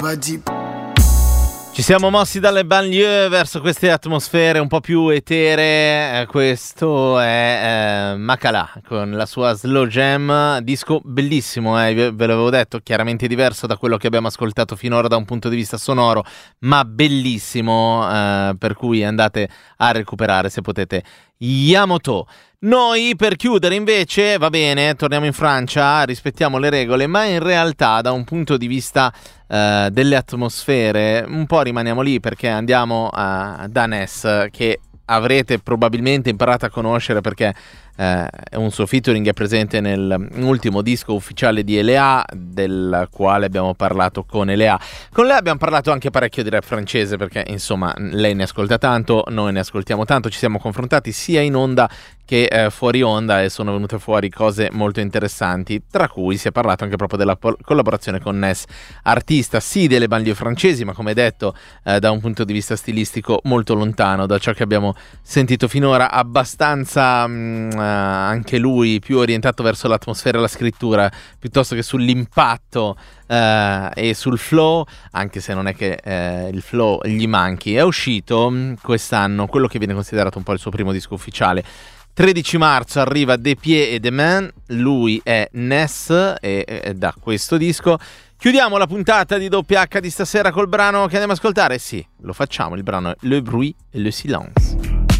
Speaker 1: Ci siamo mossi dalle banlieue verso queste atmosfere un po' più eteree. Eh, questo è eh, Makala con la sua Slow Jam, disco bellissimo, eh, ve l'avevo detto, chiaramente diverso da quello che abbiamo ascoltato finora da un punto di vista sonoro, ma bellissimo, eh, per cui andate a recuperare se potete. Yamato. Noi per chiudere invece, va bene, torniamo in Francia, rispettiamo le regole, ma in realtà da un punto di vista eh, delle atmosfere un po' rimaniamo lì, perché andiamo a, da Ness, che avrete probabilmente imparato a conoscere perché eh, un suo featuring è presente nell'ultimo disco ufficiale di Elea, del quale abbiamo parlato con Elea. Con lei abbiamo parlato anche parecchio di rap francese, perché insomma lei ne ascolta tanto, noi ne ascoltiamo tanto, ci siamo confrontati sia in onda che eh, fuori onda e sono venute fuori cose molto interessanti, tra cui si è parlato anche proprio della po- collaborazione con Ness, artista sì delle banlieue francesi, ma come detto eh, da un punto di vista stilistico molto lontano da ciò che abbiamo sentito finora, abbastanza mh, anche lui più orientato verso l'atmosfera e la scrittura piuttosto che sull'impatto eh, e sul flow, anche se non è che eh, il flow gli manchi. È uscito mh, quest'anno quello che viene considerato un po' il suo primo disco ufficiale. tredici marzo arriva De Pied et Demain, lui è Ness e, e da questo disco chiudiamo la puntata di Doppia H di stasera col brano che andiamo ad ascoltare. Sì, lo facciamo, il brano è Le Bruit et le Silence.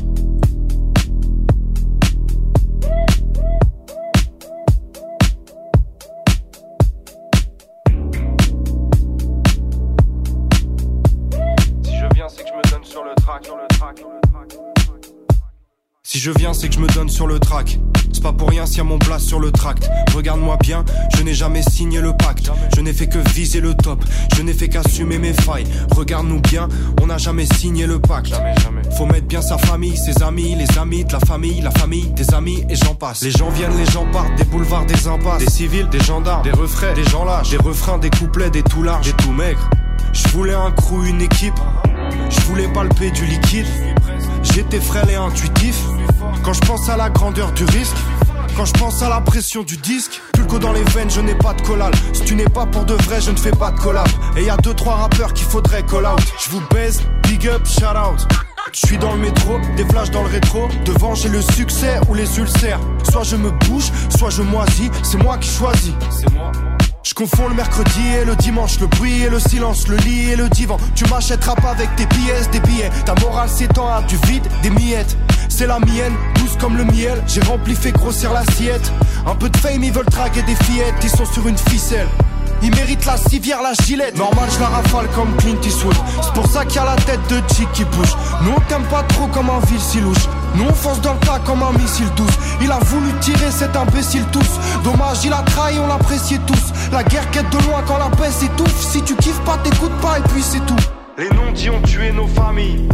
Speaker 17: Si je viens, c'est que je me donne sur le track, sur le track, sur le track. Si je viens, c'est que je me donne sur le track. C'est pas pour rien s'il y a mon place sur le tract. Regarde-moi bien, je n'ai jamais signé le pacte. Je n'ai fait que viser le top, je n'ai fait qu'assumer mes failles. Regarde-nous bien, on n'a jamais signé le pacte. Jamais, jamais. Faut mettre bien sa famille, ses amis, les amis de la famille, la famille des amis et j'en passe. Les gens viennent, les gens partent, des boulevards, des impasses. Des civils, des gendarmes, des refrains, des gens lâches. Des refrains, des couplets, des tout larges, des tout maigres. Je voulais un crew, une équipe. Je voulais palper du liquide. J'étais frêle et intuitif. Quand je pense à la grandeur du risque, quand je pense à la pression du disque, pulco dans les veines, je n'ai pas de collal. Si tu n'es pas pour de vrai, je ne fais pas de collab. Et y a deux trois rappeurs qu'il faudrait call out. Je vous baise, big up, shout out. Je suis dans le métro, des flashs dans le rétro. Devant j'ai le succès ou les ulcères. Soit je me bouge, soit je moisis. C'est moi qui choisis. C'est moi. Je confonds le mercredi et le dimanche, le bruit et le silence, le lit et le divan. Tu m'achèteras pas avec tes pièces, des billets. Ta morale s'étend à du vide, des miettes. C'est la mienne, douce comme le miel. J'ai rempli, fait grossir l'assiette. Un peu de fame, ils veulent draguer des fillettes. Ils sont sur une ficelle. Ils méritent la civière, la gilette. Normal, je la rafale comme Clint Eastwood. C'est pour ça qu'il y a la tête de chick qui bouge. Nous on t'aime pas trop comme un vil si louche. Nous on fonce dans le tas comme un missile douce. Il a voulu tirer cet imbécile tous. Dommage, il a trahi, on l'appréciait tous. La guerre quête de loin quand la paix s'étouffe. Si tu kiffes pas, t'écoutes pas et puis c'est tout. Les non-dits ont tué nos familles.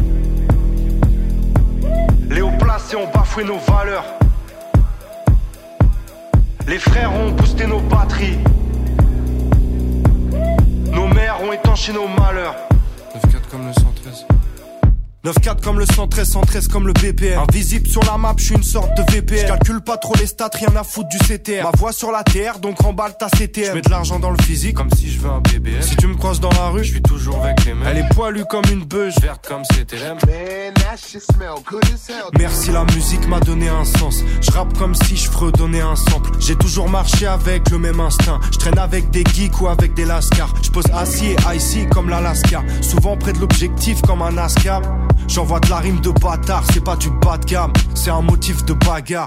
Speaker 17: Les hauts placés ont bafoué nos valeurs. Les frères ont boosté nos batteries. Nos mères ont étanché nos malheurs. neuf quatre comme le cent treize. neuf quatre comme le cent treize, cent treize comme le B P M. Invisible sur la map, je suis une sorte de V P N. Je calcule pas trop les stats, rien à foutre du C T R. Ma voix sur la T R, donc remballe ta C T M. Je mets de l'argent dans le physique, comme si je veux un B B M. Si tu me croises dans la rue, je suis toujours avec les mêmes. Elle est poilue comme une beuge, verte comme C T M. Merci, la musique m'a donné un sens. Je rappe comme si je fredonnais un sample. J'ai toujours marché avec le même instinct. Je traîne avec des geeks ou avec des lascars. Je pose assis et icy comme l'Alaska. Souvent près de l'objectif comme un ASCAR. J'envoie de la rime de bâtard, c'est pas du bas de gamme, c'est un motif de bagarre.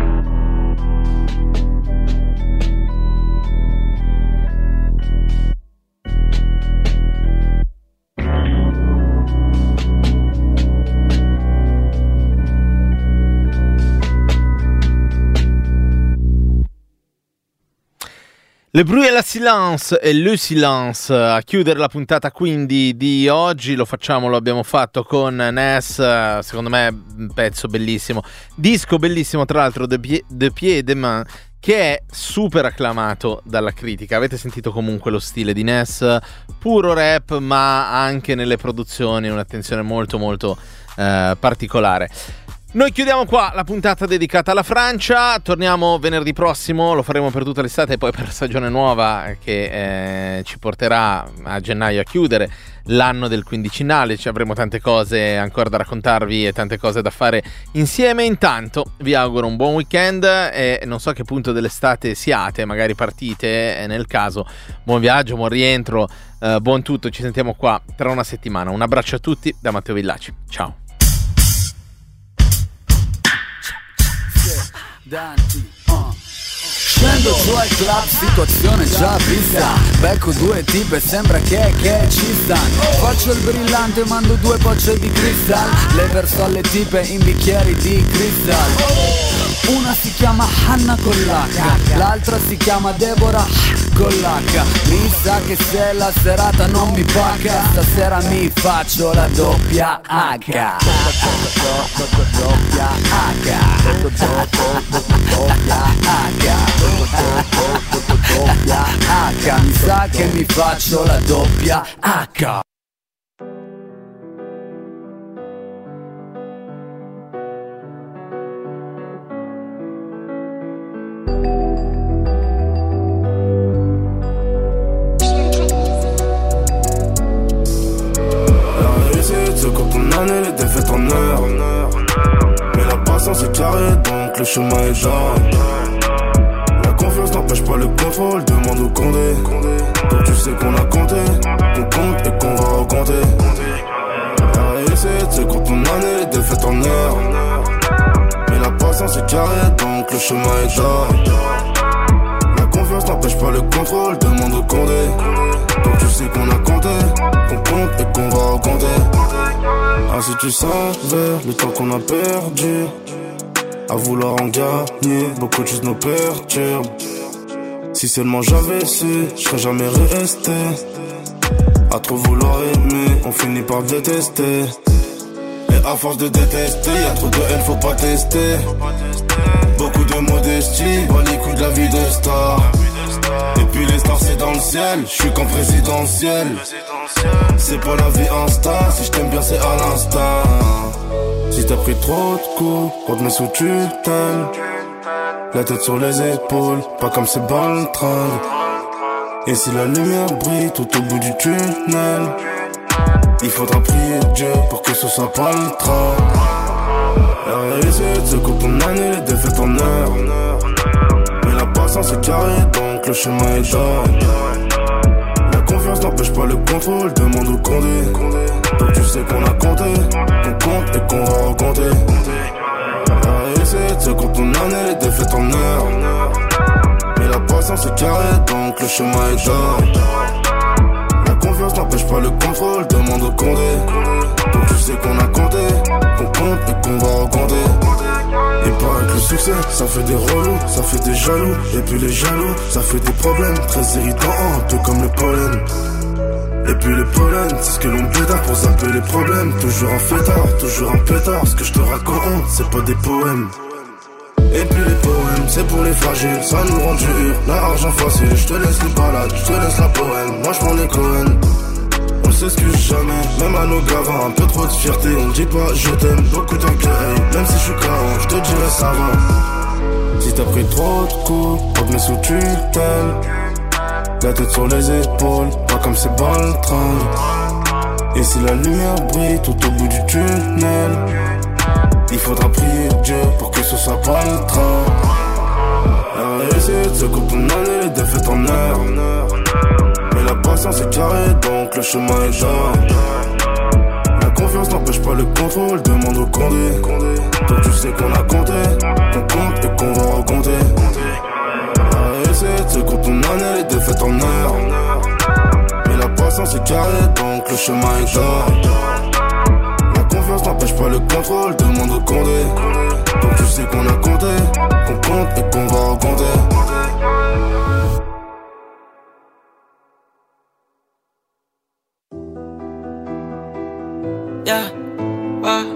Speaker 1: Le bruit e la silence e le silence a chiudere la puntata quindi di oggi. Lo facciamo, lo abbiamo fatto con Ness, secondo me un pezzo bellissimo, disco bellissimo tra l'altro, De Pied, De Pied et Demain, che è super acclamato dalla critica. Avete sentito comunque lo stile di Ness, puro rap ma anche nelle produzioni un'attenzione molto molto eh, particolare. Noi chiudiamo qua la puntata dedicata alla Francia, torniamo venerdì prossimo, lo faremo per tutta l'estate e poi per la stagione nuova che eh, ci porterà a gennaio a chiudere l'anno del quindicinale. Ci avremo tante cose ancora da raccontarvi e tante cose da fare insieme. Intanto vi auguro un buon weekend e non so a che punto dell'estate siate, magari partite, e nel caso buon viaggio, buon rientro, eh, buon tutto. Ci sentiamo qua tra una settimana. Un abbraccio a tutti da Matteo Villaci, ciao.
Speaker 2: Danti, uh. Scendo su al club, situazione già vista. Becco due tipe, sembra che, che ci stanno. Faccio il brillante, mando due bocce di cristal. Le verso alle tipe in bicchieri di cristal. Una si chiama Hanna con l'H, l'altra si chiama Deborah con l'H. Mi sa che se la serata non mi pacca, stasera mi faccio la doppia H. Doppia H. Doppia H. Mi sa che mi faccio la doppia H.
Speaker 11: se compte en années, les défaites en heures. Mais la patience est carrée, donc le chemin est jarre. La confiance n'empêche pas le contrôle, demande au Condé. Donc tu sais qu'on a compté, qu'on compte et qu'on va recompter. La réussite se compte en années, les défaites en heures. Mais la patience est carrée, donc le chemin est jarre. La confiance n'empêche pas le contrôle, demande au Condé. Donc tu sais qu'on a compté, qu'on compte et qu'on va recompter. Ah si tu savais le temps qu'on a perdu à vouloir en gagner, beaucoup de choses nous perturbent. Si seulement j'avais su, je serais jamais resté. À trop vouloir aimer, on finit par détester. Et à force de détester, y'a trop de haine, faut pas tester. Beaucoup de modestie, bas les coups de la vie de star. Et puis les stars c'est dans le ciel, je suis qu'en présidentiel. C'est pas la vie insta, si je t'aime bien c'est à l'instant. Si t'as pris trop de coups, on te met sous tutelle. La tête sur les épaules, pas comme ces balles train. Et si la lumière brille tout au bout du tunnel, il faudra prier Dieu pour que ce soit pas le train. La réussite se compte en années, les défaites en heures. Mais la patience est carrée, donc le chemin est jarre. La confiance n'empêche pas le contrôle, demande au Condé. Donc tu sais qu'on a compté, qu'on compte et qu'on va recompter. La réussite se compte en années, les défaites en heures. Mais la patience est carrée, donc le chemin est jarre. La confiance n'empêche pas le contrôle, demande au Condé. Donc tu sais qu'on a compté, qu'on compte et qu'on va recompter. Il paraît que le succès, ça fait des relous, ça fait des jaloux. Et puis les jaloux, ça fait des problèmes très irritants, un peu comme le pollen. Et puis les pollens, c'est ce que l'on pétard pour zapper les problèmes. Toujours un fêtard, toujours un pétard. Ce que je te raconte, c'est pas des poèmes. Et puis les poèmes, c'est pour les fragiles, ça nous rend dur. L'argent facile, je te laisse les balades, je te laisse la poème. Moi je m'en ai Cohen. On s'excuse jamais, même à nos gavins. Un peu trop de fierté, on dit pas je t'aime. Beaucoup d'orgueil, même si je suis carré, je te dirais ça va. Si t'as pris trop de coups, on te met sous tutelle. La tête sur les épaules, pas comme ces balles train. Et si la lumière brille tout au bout du tunnel, il faudra prier Dieu pour que ce soit pas le train. La réussite se compte en années, les défaites en heures. Mais la patience est carrée, donc le chemin est jarre. La confiance n'empêche pas le contrôle, demande au Condé. Donc tu sais qu'on a compté, qu'on compte et qu'on va recompter. La réussite se compte en années, les défaites en heures. Mais la patience est carrée, donc le chemin est jarre. La confiance n'empêche pas le contrôle, demande au Condé. Donc tu sais qu'on a compté, qu'on compte et qu'on va recompter.
Speaker 8: Yeah, wow.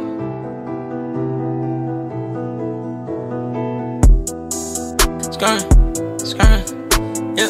Speaker 8: Skirting, skirting, yeah.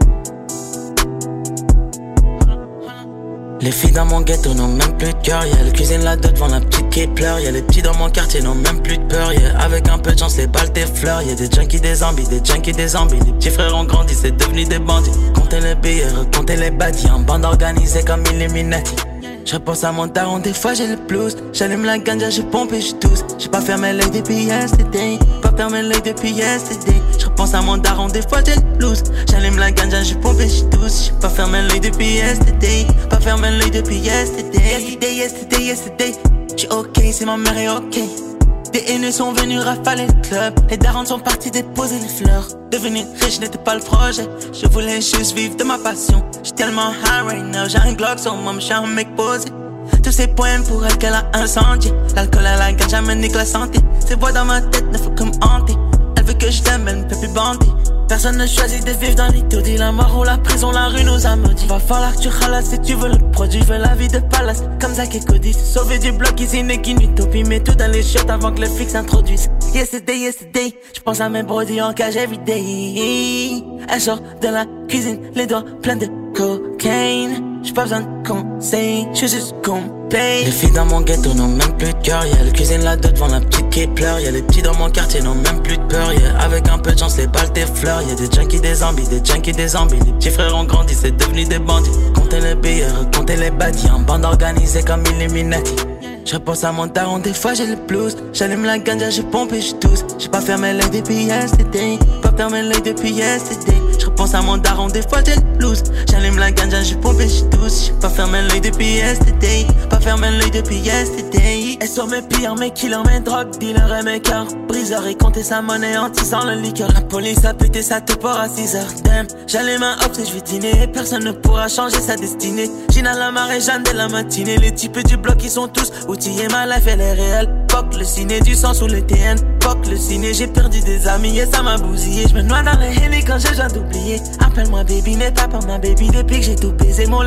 Speaker 8: Les filles dans mon ghetto n'ont même plus de cœur, yeah. Les cuisines là-dedans devant la petite qui pleure, yeah. Les petits dans mon quartier n'ont même plus de peur, yeah. Avec un peu de chance les balles t'effleurent, yeah. Des junkies, des zombies, des junkies, des zombies. Les petits frères ont grandi, c'est devenu des bandits. Comptez les billets, comptez les baddies. En bande organisée comme Illuminati. Je repense à mon daron, des fois j'ai le blues. J'allume la ganja, je pompe et je tousse. J'ai pas fermé l'œil depuis yesterday. Pas fermé l'œil depuis yesterday. Je repense à mon daron, des fois j'ai le blues. J'allume la ganja, je pompe et je tousse. J'ai pas fermé l'œil depuis yesterday. Pas fermé l'œil depuis yesterday. Yesterday, yesterday, yesterday. J'suis ok, c'est ma mère est ok. Des haineux sont venus rafaler le club. Les darons sont partis déposer les fleurs. Devenir riche n'était pas le projet. Je voulais juste vivre de ma passion. J'suis tellement high right now. J'ai un Glock sur moi, j'suis un mec posé. Tous ces poèmes pour elle qu'elle a incendié. L'alcool à la gage me nique la santé. Ces voix dans ma tête ne font que me hanter. Elle veut que je t'aime, elle ne peut plus bander. Personne ne choisit de vivre dans l'étourdie. La mort ou la prison, la rue nous a maudits. Va falloir que tu ralasses si tu veux le produit. Je veux la vie de palace, comme Zach et Cody. Sauver du bloc, ici n'est qu'une utopie. Mets tout dans les chiottes avant que le flic s'introduise. Yesterday, yesterday, j'pense à mes brodis en cage everyday. Elle sort de la cuisine, les doigts pleins de cocaine. J'ai pas besoin de conseils, j'suis juste complet. Les filles dans mon ghetto n'ont même plus de cœur, yeah. Les cuisines là-dedans devant la petite qui pleure, yeah. Les petits dans mon quartier n'ont même plus de peur, yeah. Avec un peu de chance les balles t'effleurent, yeah. Des junkies, des zombies, des junkies, des zombies. Les petits frères ont grandi, c'est devenu des bandits. Comptez les billets, comptez les baddies. En bande organisée comme Illuminati. Je repense à mon daron, des fois j'ai le blues. J'allume la ganja, je pompe et je tousse. J'ai pas fermé l'œil depuis yesterday. Pas fermé l'œil depuis yesterday. Je repense à mon daron, des fois j'ai le blues. J'allume la ganja, je pompe et je tousse. J'ai pas fermé l'œil depuis yesterday. Pas fermé l'œil depuis yesterday. Et sur mes pires, mes killers, mes drogues dealers et mes cœurs briseurs. Et compter sa monnaie en tissant le liqueur. La police a pété sa te à six heures. Damn, j'allume un hop et je vais dîner. Personne ne pourra changer sa destinée. Gina la marée, Jeanne dès la matinée. Les types du bloc ils sont tous outillés. Ma life elle est réelle. Fuck le ciné, du sang sous le T N. Fuck le ciné, j'ai perdu des amis et ça m'a bousillé. Je me noie dans les heli quand j'ai déjà d'oublier. Appelle-moi baby, n'est pas pour ma baby. Depuis que j'ai tout baisé, mon